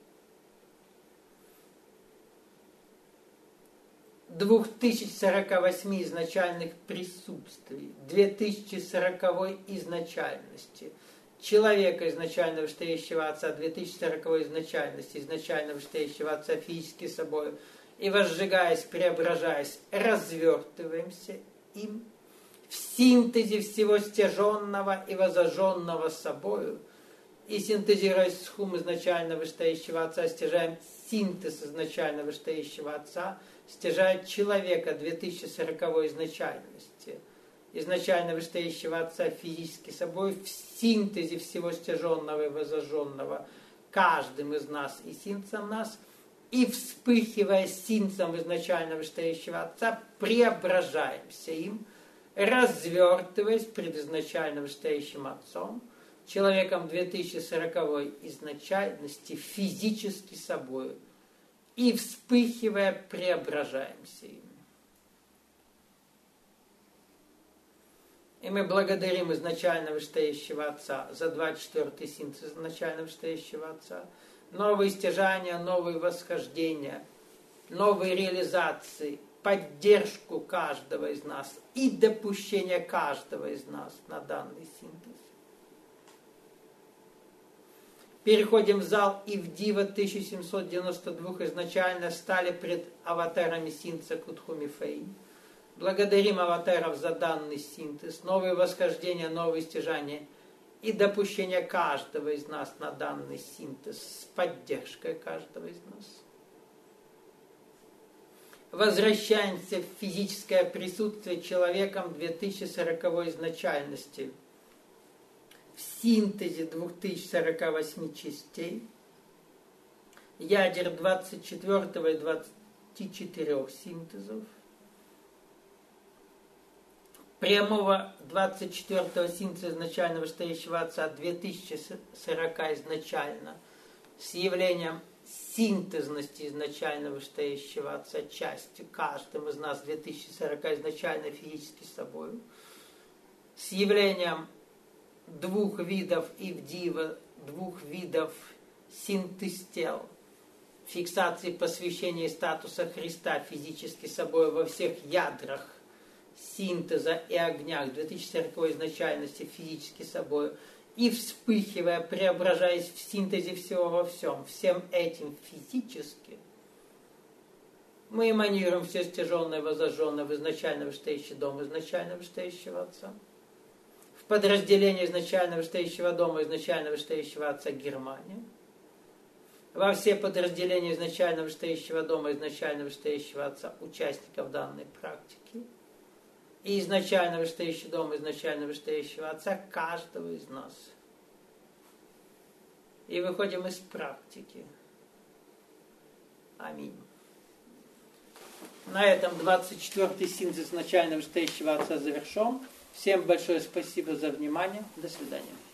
Speaker 1: двух тысяч сорок восемь изначальных присутствий, две тысячи сорок изначальности, человека изначально вышестоящего Отца, две тысячи сорок изначальности, изначально вышестоящего Отца физически собою, и возжигаясь, преображаясь, развертываемся им в синтезе всего стяженного и возожженного собою, и синтезируясь с хум изначально вышестоящего Отца, стяжаем синтез изначально вышестоящего Отца, стяжает человека две тысячи сорок изначальности, изначально вышестоящего Отца физически собой, в синтезе всего стяженного и возожженного каждым из нас и синтезом нас, и вспыхивая синтезом изначально вышестоящего Отца, преображаемся им, развертываясь пред изначально вышестоящим Отцом, человеком две тысячи сорок изначальности физически собою, и вспыхивая, преображаемся им. И мы благодарим изначально вышестоящего Отца за двадцать четвёртый синтез изначально вышестоящего Отца, новые стяжания, новые восхождения, новые реализации, поддержку каждого из нас и допущение каждого из нас на данный синтез. Переходим в зал, и в Дива тысяча семьсот девяносто два изначально стали пред аватарами синтеза Кутхуми Фэй. Благодарим аватаров за данный синтез, новые восхождения, новые стяжания и допущение каждого из нас на данный синтез с поддержкой каждого из нас. Возвращаемся в физическое присутствие человеком две тысячи сорок изначальности, в синтезе две тысячи сорок восемь частей, ядер двадцать четвёртого и двадцати четырёх синтезов, прямого двадцать четвёртого синтеза изначально вышестоящего Отца две тысячи сорока изначально, с явлением синтезности изначально вышестоящего Отца частью, каждым из нас две тысячи сорока изначально физически собой, с явлением двух видов Ивдива, двух видов синтез тел, фиксации посвящения статуса Христа физически собой во всех ядрах синтеза и огнях две тысячи сороковой изначальности физически собой, и вспыхивая, преображаясь в синтезе всего во всем, всем этим физически, мы эманируем все стяженное, возожженное в изначально вышестоящий дом изначально вышестоящего Отца, в подразделение изначально вышестоящего дома изначально вышестоящего Отца Германия, во все подразделения изначально вышестоящего дома изначально вышестоящего Отца участников данной практики, и изначально вышестоящий дом изначально вышестоящего Отца каждого из нас. И выходим из практики. Аминь. На этом двадцать четвёртый синтез изначально вышестоящего Отца завершен. Всем большое спасибо за внимание. До свидания.